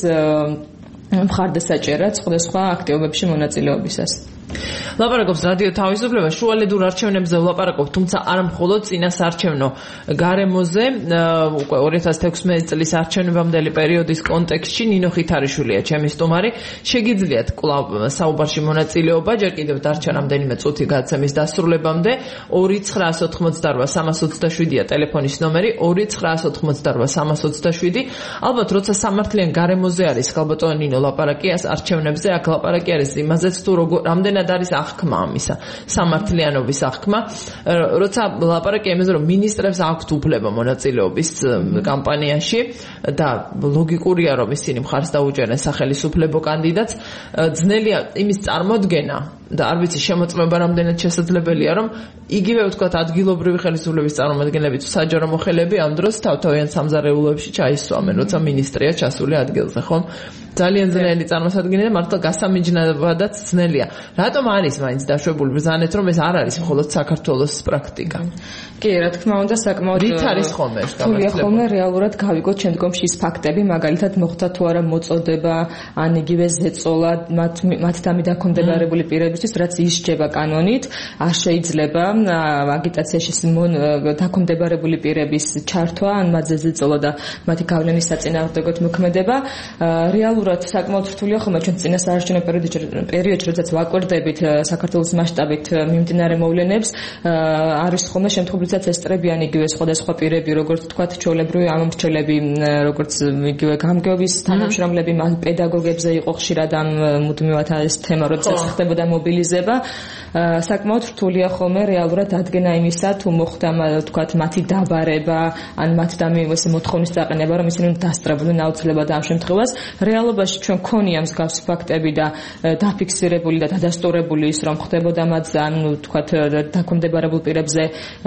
მხარდასაჭერად სხვადასხვა აქტივობებში მონაწილეობისას. ლაპარაკობს რადიო თავისუფლება, შუალედურ არჩევნებზე ვლაპარაკობთ, თუმცა არა მხოლოდ წინასაარჩევნო გარემოზე, უკვე ორი ათას თექვსმეტი წლის არჩევნებამდელი პერიოდის კონტექსტში ნინო ხითარიშვილია ჩემი სტუმარი. შეგიძლიათ კვლავ საუბარში მონაწილეობა, ჯერ კიდევ დარჩა რამდენიმე წუთი გადაცემის დასრულებამდე. ორი ცხრაას ოთხმოცდარვა სამას ოცდაშვიდია ტელეფონის ნომერი, ორი ცხრაას ოთხმოცდარვა სამას ოცდაშვიდი. ალბათ როცა სამართლიან გარემოზე არის ხალბატონო ნინო ლაპარაკი არჩევნებზე, აქ ლაპარაკი არის იმაზეც თუ როგორ რამდენად არის აღქმა ამისა, სამართლიანობის აღქმა, როცა ლაპარაკია იმაზე, რომ მინისტრებს აქვთ უფლება მონაწილეობის კამპანიაში და ლოგიკურია, რომ ისინი მხარს დაუჭერენ სახელმწიფო კანდიდატს, ძნელია იმის წარმოდგენა და არ ვიცი შემოწმება რამდენად შესაძლებელია, რომ იგივე ვთქვათ ადგილობრივი ხელისუფლების წარმომადგენლები თუ საჯარო მოხელეები ამ დროს თავთავიან სამზარეულოებში ჩაისვამენ, როცა მინისტრია ჩასული ადგილზე, ხომ? ძალიან ძნელი წარმოსადგენი და მართლა გასამიჯნებადაც ძნელია. რატომ არის მაინც დაშვებული ბრძანეთ, რომ ეს არ არის მხოლოდ საქართველოს პრაქტიკა? კი, რა თქმა უნდა, საკმაოდ რით არის ხოლმე ეს გამართლება? ხოლმე რეალურად გავიგოთ შემდგომში ის ფაქტები, მაგალითად მოხდა თუ არა მოწოდება, ან იგივე ზეწოლა მათ მათთან დაქვემდებარებული პირებისთვის, რაც ისჯება კანონით, არ შეიძლება აგიტაციაში დაქვემდებარებული პირების ჩართვა, ან მათზე ზეწოლა და მათი გავლენის საწინააღმდეგოდ მოქმედება. რეალურად საკმაოდ რთულია ხოლმე ჩვენ წინასაარჩევნო პერიოდში, როდესაც ვაკვირდებით საქართველოს მასშტაბით მიმდინარე მოვლენებს, არის ხოლმე შემთხვევები, როდესაც ესწრებიან იგივე სხვადასხვა პირები, როგორც თქვათ, ჩვეულებრივი ამომრჩევლები, როგორც იგივე გამგეობის თანამშრომლები, პედაგოგებზე იყო ხშირად ამ მუდმივად ეს თემა, როდესაც ხდებოდა მობილიზება. საკმაოდ რთულია ხოლმე რეალურად დადგენა იმისა, თუ მოხდა თქვათ მათი დაბარება, ან მათთან ეს მოთხოვნის დაყენება, რომ ისინი დასწრებდნენ აუცილებლად ამ შემთხვევას. რეალობაში ჩვენ გქონია მსგავსი ფაქტები და დაფიქსირებული და დადასტურებული ის, რომ ხდებოდა მათზე, ანუ თქვათ დაქვემდებარებულ პირებზე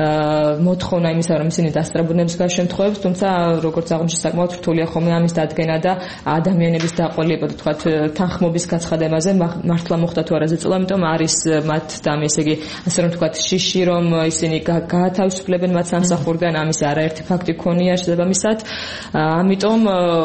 მოთხოვნა იმისა, რომ ისინი დასწრებდნენ მსგავს შემთხვევებს, თუმცა როგორც აღნიშნე, საკმაოდ რთულია ხოლმე ამის დადგენა და ადამიანების დაყოლება, თქვათ თანხმობის გაცხადებაზე მართლა მოხდა თუ არა ზეწოლა, ამიტომ არის მათთან ესე იგი, ასე რომ თქვათ, შიში, რომ ისინი გაათავისუფლებენ მათ სამსახურიდან, ამის არაერთი ფაქტი გქონია შესაბამისად. ამიტომ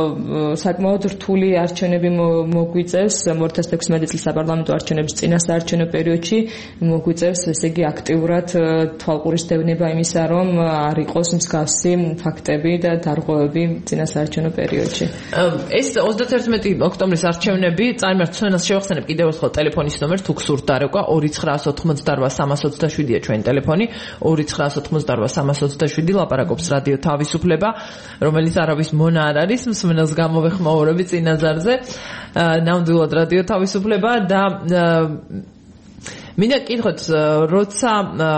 საკმაოდ რთული არჩევნები მოგვიწევს ორი ათას თექვსმეტი წლის საპარლამენტო არჩევნების წინასაარჩევნო პერიოდში, მოგვიწევს ესე იგი აქტიურად თვალყურისდევნება იმისა, რომ არ იყოს მსგავსი ფაქტები და დარღვევები წინასაარჩევნო პერიოდში. ეს ოცდათერთმეტი ოქტომბრის არჩევნები წარიმართ ჩვენს შევახსენებ კიდევ ერთხელ ტელეფონის ნომერს თუ გსურთ დარეკვა ორი ცხრაას ოთხმოცდარვა სამას ოცდაშვიდია ჩვენი ტელეფონი ორი ცხრაას ოთხმოცდარვა სამას ოცდაშვიდი ლაპარაკობს რადიო თავისუფლება, რომელიც არავის მონა არ არის, მსმენელს გამოვეხმაურები წინაზარზე, ნამდვილად რადიო თავისუფლება და მინდა კითხოთ, როცა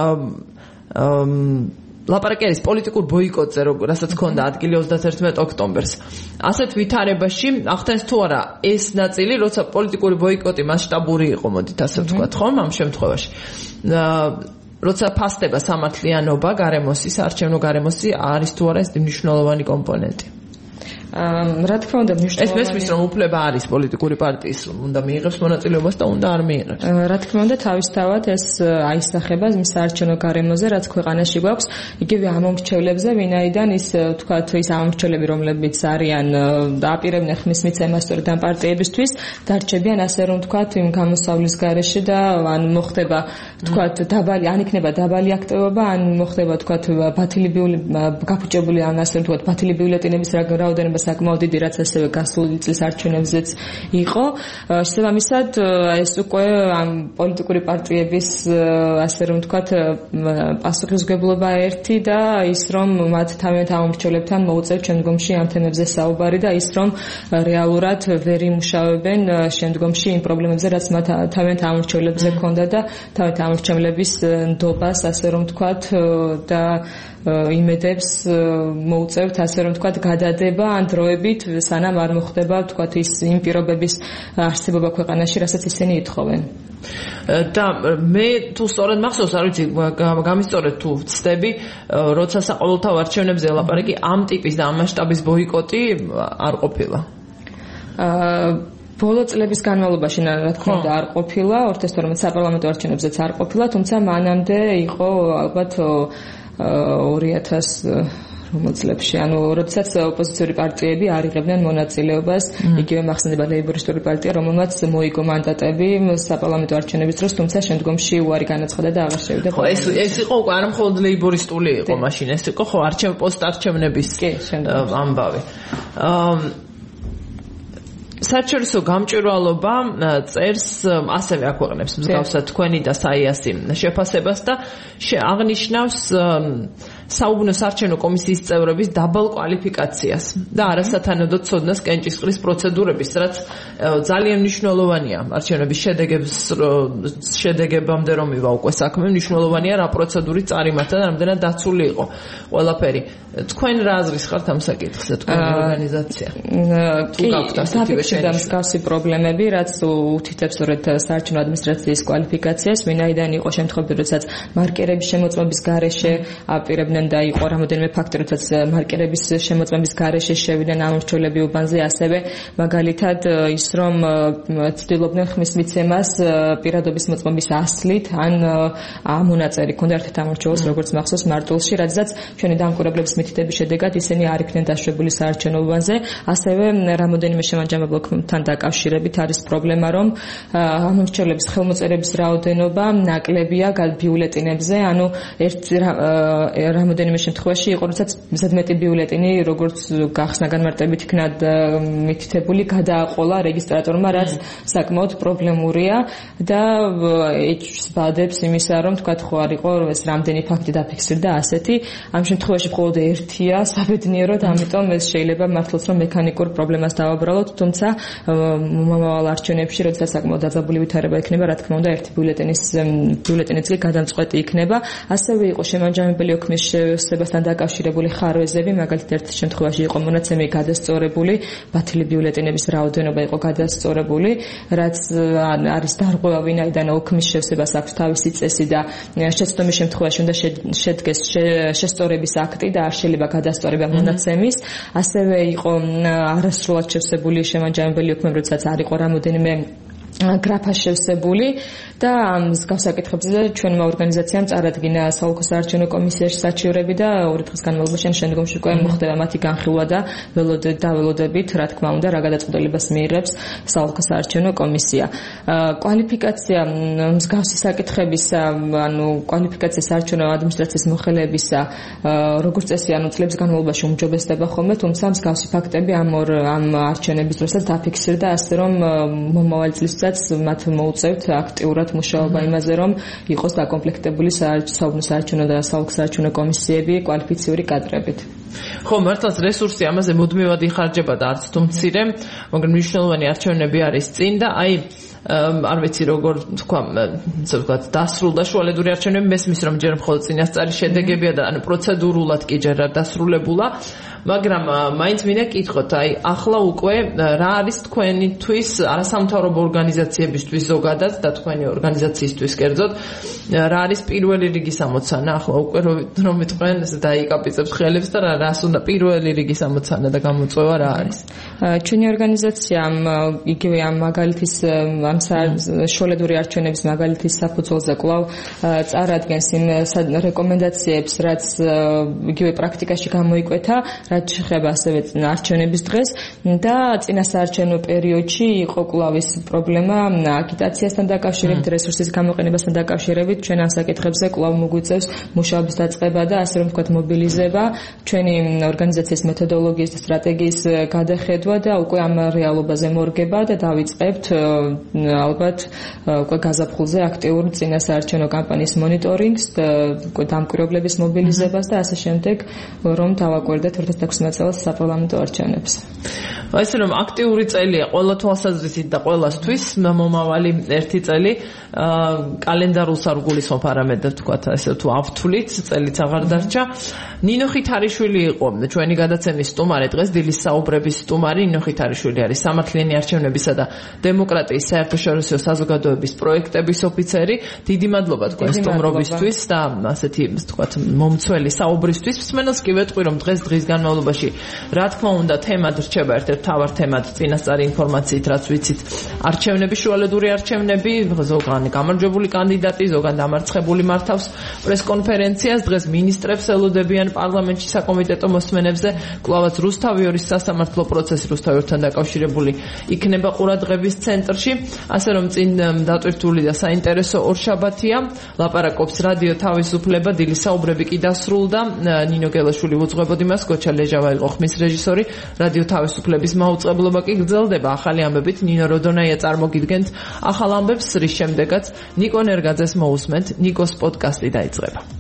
ლაპარაკი არის პოლიტიკურ ბოიკოტზე, რასაც ჰქონდა ადგილი ოცდათერთმეტი ოქტომბერს. ასეთ ვითარებაში ახდენს თუ არა ეს ნაწილი, როცა პოლიტიკური ბოიკოტი მასშტაბური იყო, მოდით ასე ვთქვათ, ხომ ამ შემთხვევაში. როცა ფასდება სამართლიანობა, გარემოსი, საარჩევნო გარემოსი არის თუ არა ეს მნიშვნელოვანი კომპონენტი. რა თქმა უნდა მნიშვნელოვანი ეს მესმის რომ უფლება არის პოლიტიკური პარტიის უნდა მიიღებს მონაწილეობას და უნდა არ მიიღებს. რა თქმა უნდა თავისთავად ეს აისახება იმ საარჩევნო გარემოზე, რაც ქვეყანაში გვაქვს, იგივე ამომრჩევლებზე, ვინაიდან ის თქვათ ის ამომრჩევლები, რომლებიც არიან დააპირებდნენ ხმის მიცემას სწორედ ამ პარტიებისთვის, დარჩებიან ასე რომ თქვათ იმ გამოსავლის გარეშე და ან მოხდება თქვათ დაბალი, ან იქნება დაბალი აქტივობა, ან მოხდება თქვათ ბათილი გაფუჭებული, ან ასე თქვათ ბათილი ბიულეტენების რაოდენობა საკმაოდ დიდი, რაც ასევე გასული წლის არჩევნებზეც იყო. შესაბამისად, ეს უკვე ამ პოლიტიკური პარტიების ასე რომ ვთქვათ პასუხისმგებლობა ერთი და ის რომ მათ თავიანთ ამომრჩევლებთან მოუწევთ შემდგომში ამ თემებზე საუბარი და ის რომ რეალურად ვერ იმუშავებენ შემდგომში იმ პრობლემებზე, რაც მათ თავიანთ ამომრჩევლებზე ჰქონდა და თავიანთ ამომრჩევლების ნდობას ასე რომ ვთქვათ და იმედებს მოუწევთ ასე რომ ვთქვათ გადადება ან დროებით სანამ არ მოხდება თქვათ ის იმ პირობების არსებობა ქვეყანაში, რასაც ისინი ითხოვენ. და მე თუ სწორად მახსოვს, არ ვიცი, გამისწორეთ თუ ვცდები, როცა საყოველთაო არჩევნებზე ელაპარაკი, ამ ტიპის და ამ მასშტაბის ბოიკოტი არ ყოფილა. აა ბოლო წლების განმავლობაში რა თქმა უნდა არ ყოფილა, ორ ათას თორმეტ საპარლამენტო არჩევნებზეც არ ყოფილა, თუმცა მანამდე იყო ალბათ ორი ათას რომელ წლებში, ანუ როდესაც ოპოზიციური პარტიები არ იღებდნენ მონაწილეობას, იგივე მახსენდება ლეიბორისტული პარტია, რომელმაც მოიგო მანდატები საპარლამენტო არჩევნების დროს, თუმცა შემდგომში უარი განაცხადა და აღარ შევიდა. ხო, ეს ეს იყო უკვე არა მხოლოდ ლეიბორისტული იყო მაშინ, ეს იყო ხო არჩევ პოსტარჩევნების ამბავი. აა საერთაშორისო გამჭვირვალობა წერს ასევე აქვეყნებს მსგავსად თქვენი და საიასი შეფასებას და აღნიშნავს საუბნო საარჩევნო კომისიის წევრების დაბალ კვალიფიკაციას და არასათანადო ცოდნას კენჭისყრის პროცედურების, რაც ძალიან მნიშვნელოვანია არჩევნების შედეგებს შედეგებამდე რომ მივა უკვე საქმე, მნიშვნელოვანია რა პროცედურით წარიმართა და რამდენად დაცული იყო ყველაფერი. თქვენ რა აზრის ხართ ამ საკითხზე, თქვენი ორგანიზაცია? თუ გაქვთ ასეთივე და მსგავსი პრობლემები, რაც უთითებს სწორედ საარჩევნო ადმინისტრაციის კვალიფიკაციას, ვინაიდან იყო შემთხვევები, როდესაც მარკერების შემოწმების გარეშე აპირებდნენ და იყო რამოდენიმე ფაქტორი, როდესაც მარკერების შემოწმების გარეშე შევიდნენ ამორჩევლები უბანზე, ასევე მაგალითად ის რომ ცდილობდნენ ხმის მიცემას პირადობის მოწმობის ასლით, ან ამონაწერი ქონდა ერთ-ერთ ამორჩეულს, როგორც მახსოვს მარტვილში, რადგანაც ჩვენი დამკვირვებლების მითითების შედეგად ისინი არ იქნენ დაშვებული საარჩევნო უბანზე, ასევე რამოდენიმე შემაჯამებლო თან დაკავშირებით არის პრობლემა, რომ ამორჩევლების ხელმოწერების რაოდენობა ნაკლებია ბიულეტინებზე, ანუ ერთ რამოდენიმე შემთხვევაში იყო, როდესაც მზადმეტი ბიულეტინი, როგორც გახსნა განმარტებით იქნა მითითებული, გადააყოლა რეგისტრატორმა, რაც საკმაოდ პრობლემურია და ეჭვს ბადებს იმისა, რომ თქვათ ხო არ იყო ეს რამდენი ფაქტი დაფიქსირდა ასეთი, ამ შემთხვევაში მხოლოდ ერთია საბედნიეროდ, ამიტომ ეს შეიძლება მართლაც რომ მექანიკურ პრობლემას დავაბრალოთ, თუმცა მომავალ არჩევნებში, როდესაც საკმაოდ დაძაბული ვითარება იქნება, რა თქმა უნდა, ერთი ბიულეტენის ბიულეტენიც კი გადამწყვეტი იქნება. ასევე იყო შემაჯამებელი ოქმის შესწრებასთან დაკავშირებული ხარვეზები, მაგალითად ერთ შემთხვევაში იყო მონაცემი გადასწორებული, ბათილი ბიულეტენების რაოდენობა იყო გადასწორებული, რაც არის დარღვევა, ვინაიდან ოქმის შესწრებას აქვს თავისი წესი და შეცდომის შემთხვევაში უნდა შედგეს შესწორების აქტი და არ შეიძლება გადასწორება მონაცემის. ასევე იყო არასრულად შევსებული შემაჯამებელი ოქმები, როდესაც არ იყო რამოდენიმე გრაფა შევსებული და ამ მსგავს საკითხებზე ჩვენმა ორგანიზაციამ წარადგინა საოლქო საარჩევნო კომისიაში საჩივრები და ორი დღის განმავლობაში ან შემდგომში უკვე მოხდება მათი განხილვა და დაველოდებით, რა თქმა უნდა, რა გადაწყვეტილებას მიიღებს საოლქო საარჩევნო კომისია. კვალიფიკაცია მსგავსი საკითხებისა, ანუ კვალიფიკაცია საარჩევნო ადმინისტრაციის მოხელეებისა, როგორც წესი, ანუ წლების განმავლობაში უმჯობესდება ხოლმე, თუმცა მსგავსი ფაქტები ამ ორ ამ არჩევნების დროსაც დაფიქსირდა, ასე რომ მომავალ წლისაცაც მათ მოუწევთ აქტიურად მუშაობა იმაზე, რომ იყოს დაკომპლექტებული საუბნო საარჩევნო და საოლქო საარჩევნო კომისიები კვალიფიციური კადრებით. ხო, მართლაც რესურსი ამაზე მუდმივად იხარჯება და არც თუ მცირე, მაგრამ მნიშვნელოვანი არჩევნები არის წინ და აი არ ვიცი როგორ თქვა, ასე ვთქვათ, დასრულდა შუალედური არჩევნები, მესმის რომ ჯერ მხოლოდ წინასწარი შედეგებია და ანუ პროცედურულად კი ჯერ არ დასრულებულა, მაგრამ მაინც მინდა კითხოთ, აი ახლა უკვე რა არის თქვენთვის არასამთავრობო ორგანიზაციებისთვის ზოგადად და თქვენი ორგანიზაციისთვის კერძოდ რა არის პირველი რიგის ამოცანა, ახლა უკვე რომ მითხრენ ეს დაიკაპიცებს ხელებს და რას უნდა პირველი რიგის ამოცანა და გამოწვევა რა არის? ჩვენი ორგანიზაცია იგივე ამ მაგალითის ამ შუალედური არჩევნების მაგალითის საფუძველზე კვლავ წარადგენს იმ რეკომენდაციებს, რაც იგივე პრაქტიკაში გამოიკვეთა, რაც შეეხება ასევე არჩევნების დღეს და წინასაარჩევნო პერიოდში იყო კვლავ ის პრობლემა აგიტაციასთან დაკავშირებით, რესურსის გამოყენებასთან დაკავშირებით, ჩვენ ამ საკითხებზე კვლავ მოგვიწევს მუშაობის დაწყება და ასე რომ ვთქვათ მობილიზება, ჩვენი ორგანიზაციის მეთოდოლოგიის და სტრატეგიის გადახედვა და უკვე ამ რეალობაზე მორგება და დავიწყებთ ალბათ უკვე გაზაფხულზე აქტიურ წინასაარჩევნო კამპანიის მონიტორინგს, უკვე დამკვირვებლების მობილიზებას და ასე შემდეგ, რომ დავაკვირდეთ two thousand sixteen წელს საპარლამენტო არჩევნებს. ასე რომ აქტიური წელია ყველა თვალსაზრისით და ყველასთვის მომავალი ერთი წელი კალენდარულ სარგულისხმობ არამედ თქვათ ესე თუ ავთვლით წელიც აღარ დარჩა. ნინო ხითარიშვილი იყო ჩვენი გადაცემის სტუმარი, დღეს დილის საუბრების სტუმარი. ნინო ხითარიშვილი არის სამართლიანი არჩევნებისა და დემოკრატიის საერთაშორისო საზოგადოების პროექტების ოფიცერი. დიდი მადლობა თქვენ სტუმრობისთვის და ასეთი თქვათ მომცველი საუბრისთვის. მსმენელს კი ვეტყვი რომ დღეს დღის განმავლობაში რა თქმა უნდა თემად რჩება ერთ-ერთ თავარ თემად წინასწარი ინფორმაციით რაც ვიცით არჩევნები, შუალედური არჩევნები, ზოგან გამარჯვებული კანდიდატი, ზოგან დამარცხებული მართავს პრესკონფერენციას. დღეს მინისტრებს ელოდებიან პარლამენტში საკომიტეტო მოსმენებზე. კვლავაც რუსთავიორის სასამართლო პროცესი რუსთავიორთან დაკავშირებული იქნება ყურადღების ცენტრში. ასე რომ წინ დატვირთული და საინტერესო ორშაბათია. ლაპარაკობს რადიო თავისუფლება, დილის საუბრები კი დასრულდა. ნინო გელაშვილი უძღვებოდი მას, გოჩა ლეჟავა იყო ხმის რეჟისორი. რადიო თავისუფლების მაუწყებლობა კი გრძელდება. ახალი ამბებით ნინო როდონაია წარმოგიდგენთ ახალ ამბებს, რის შემდეგაც ნიკო ნერგაძეს მოусმენთ. ნიკოს პოდკასტი დაიწყება.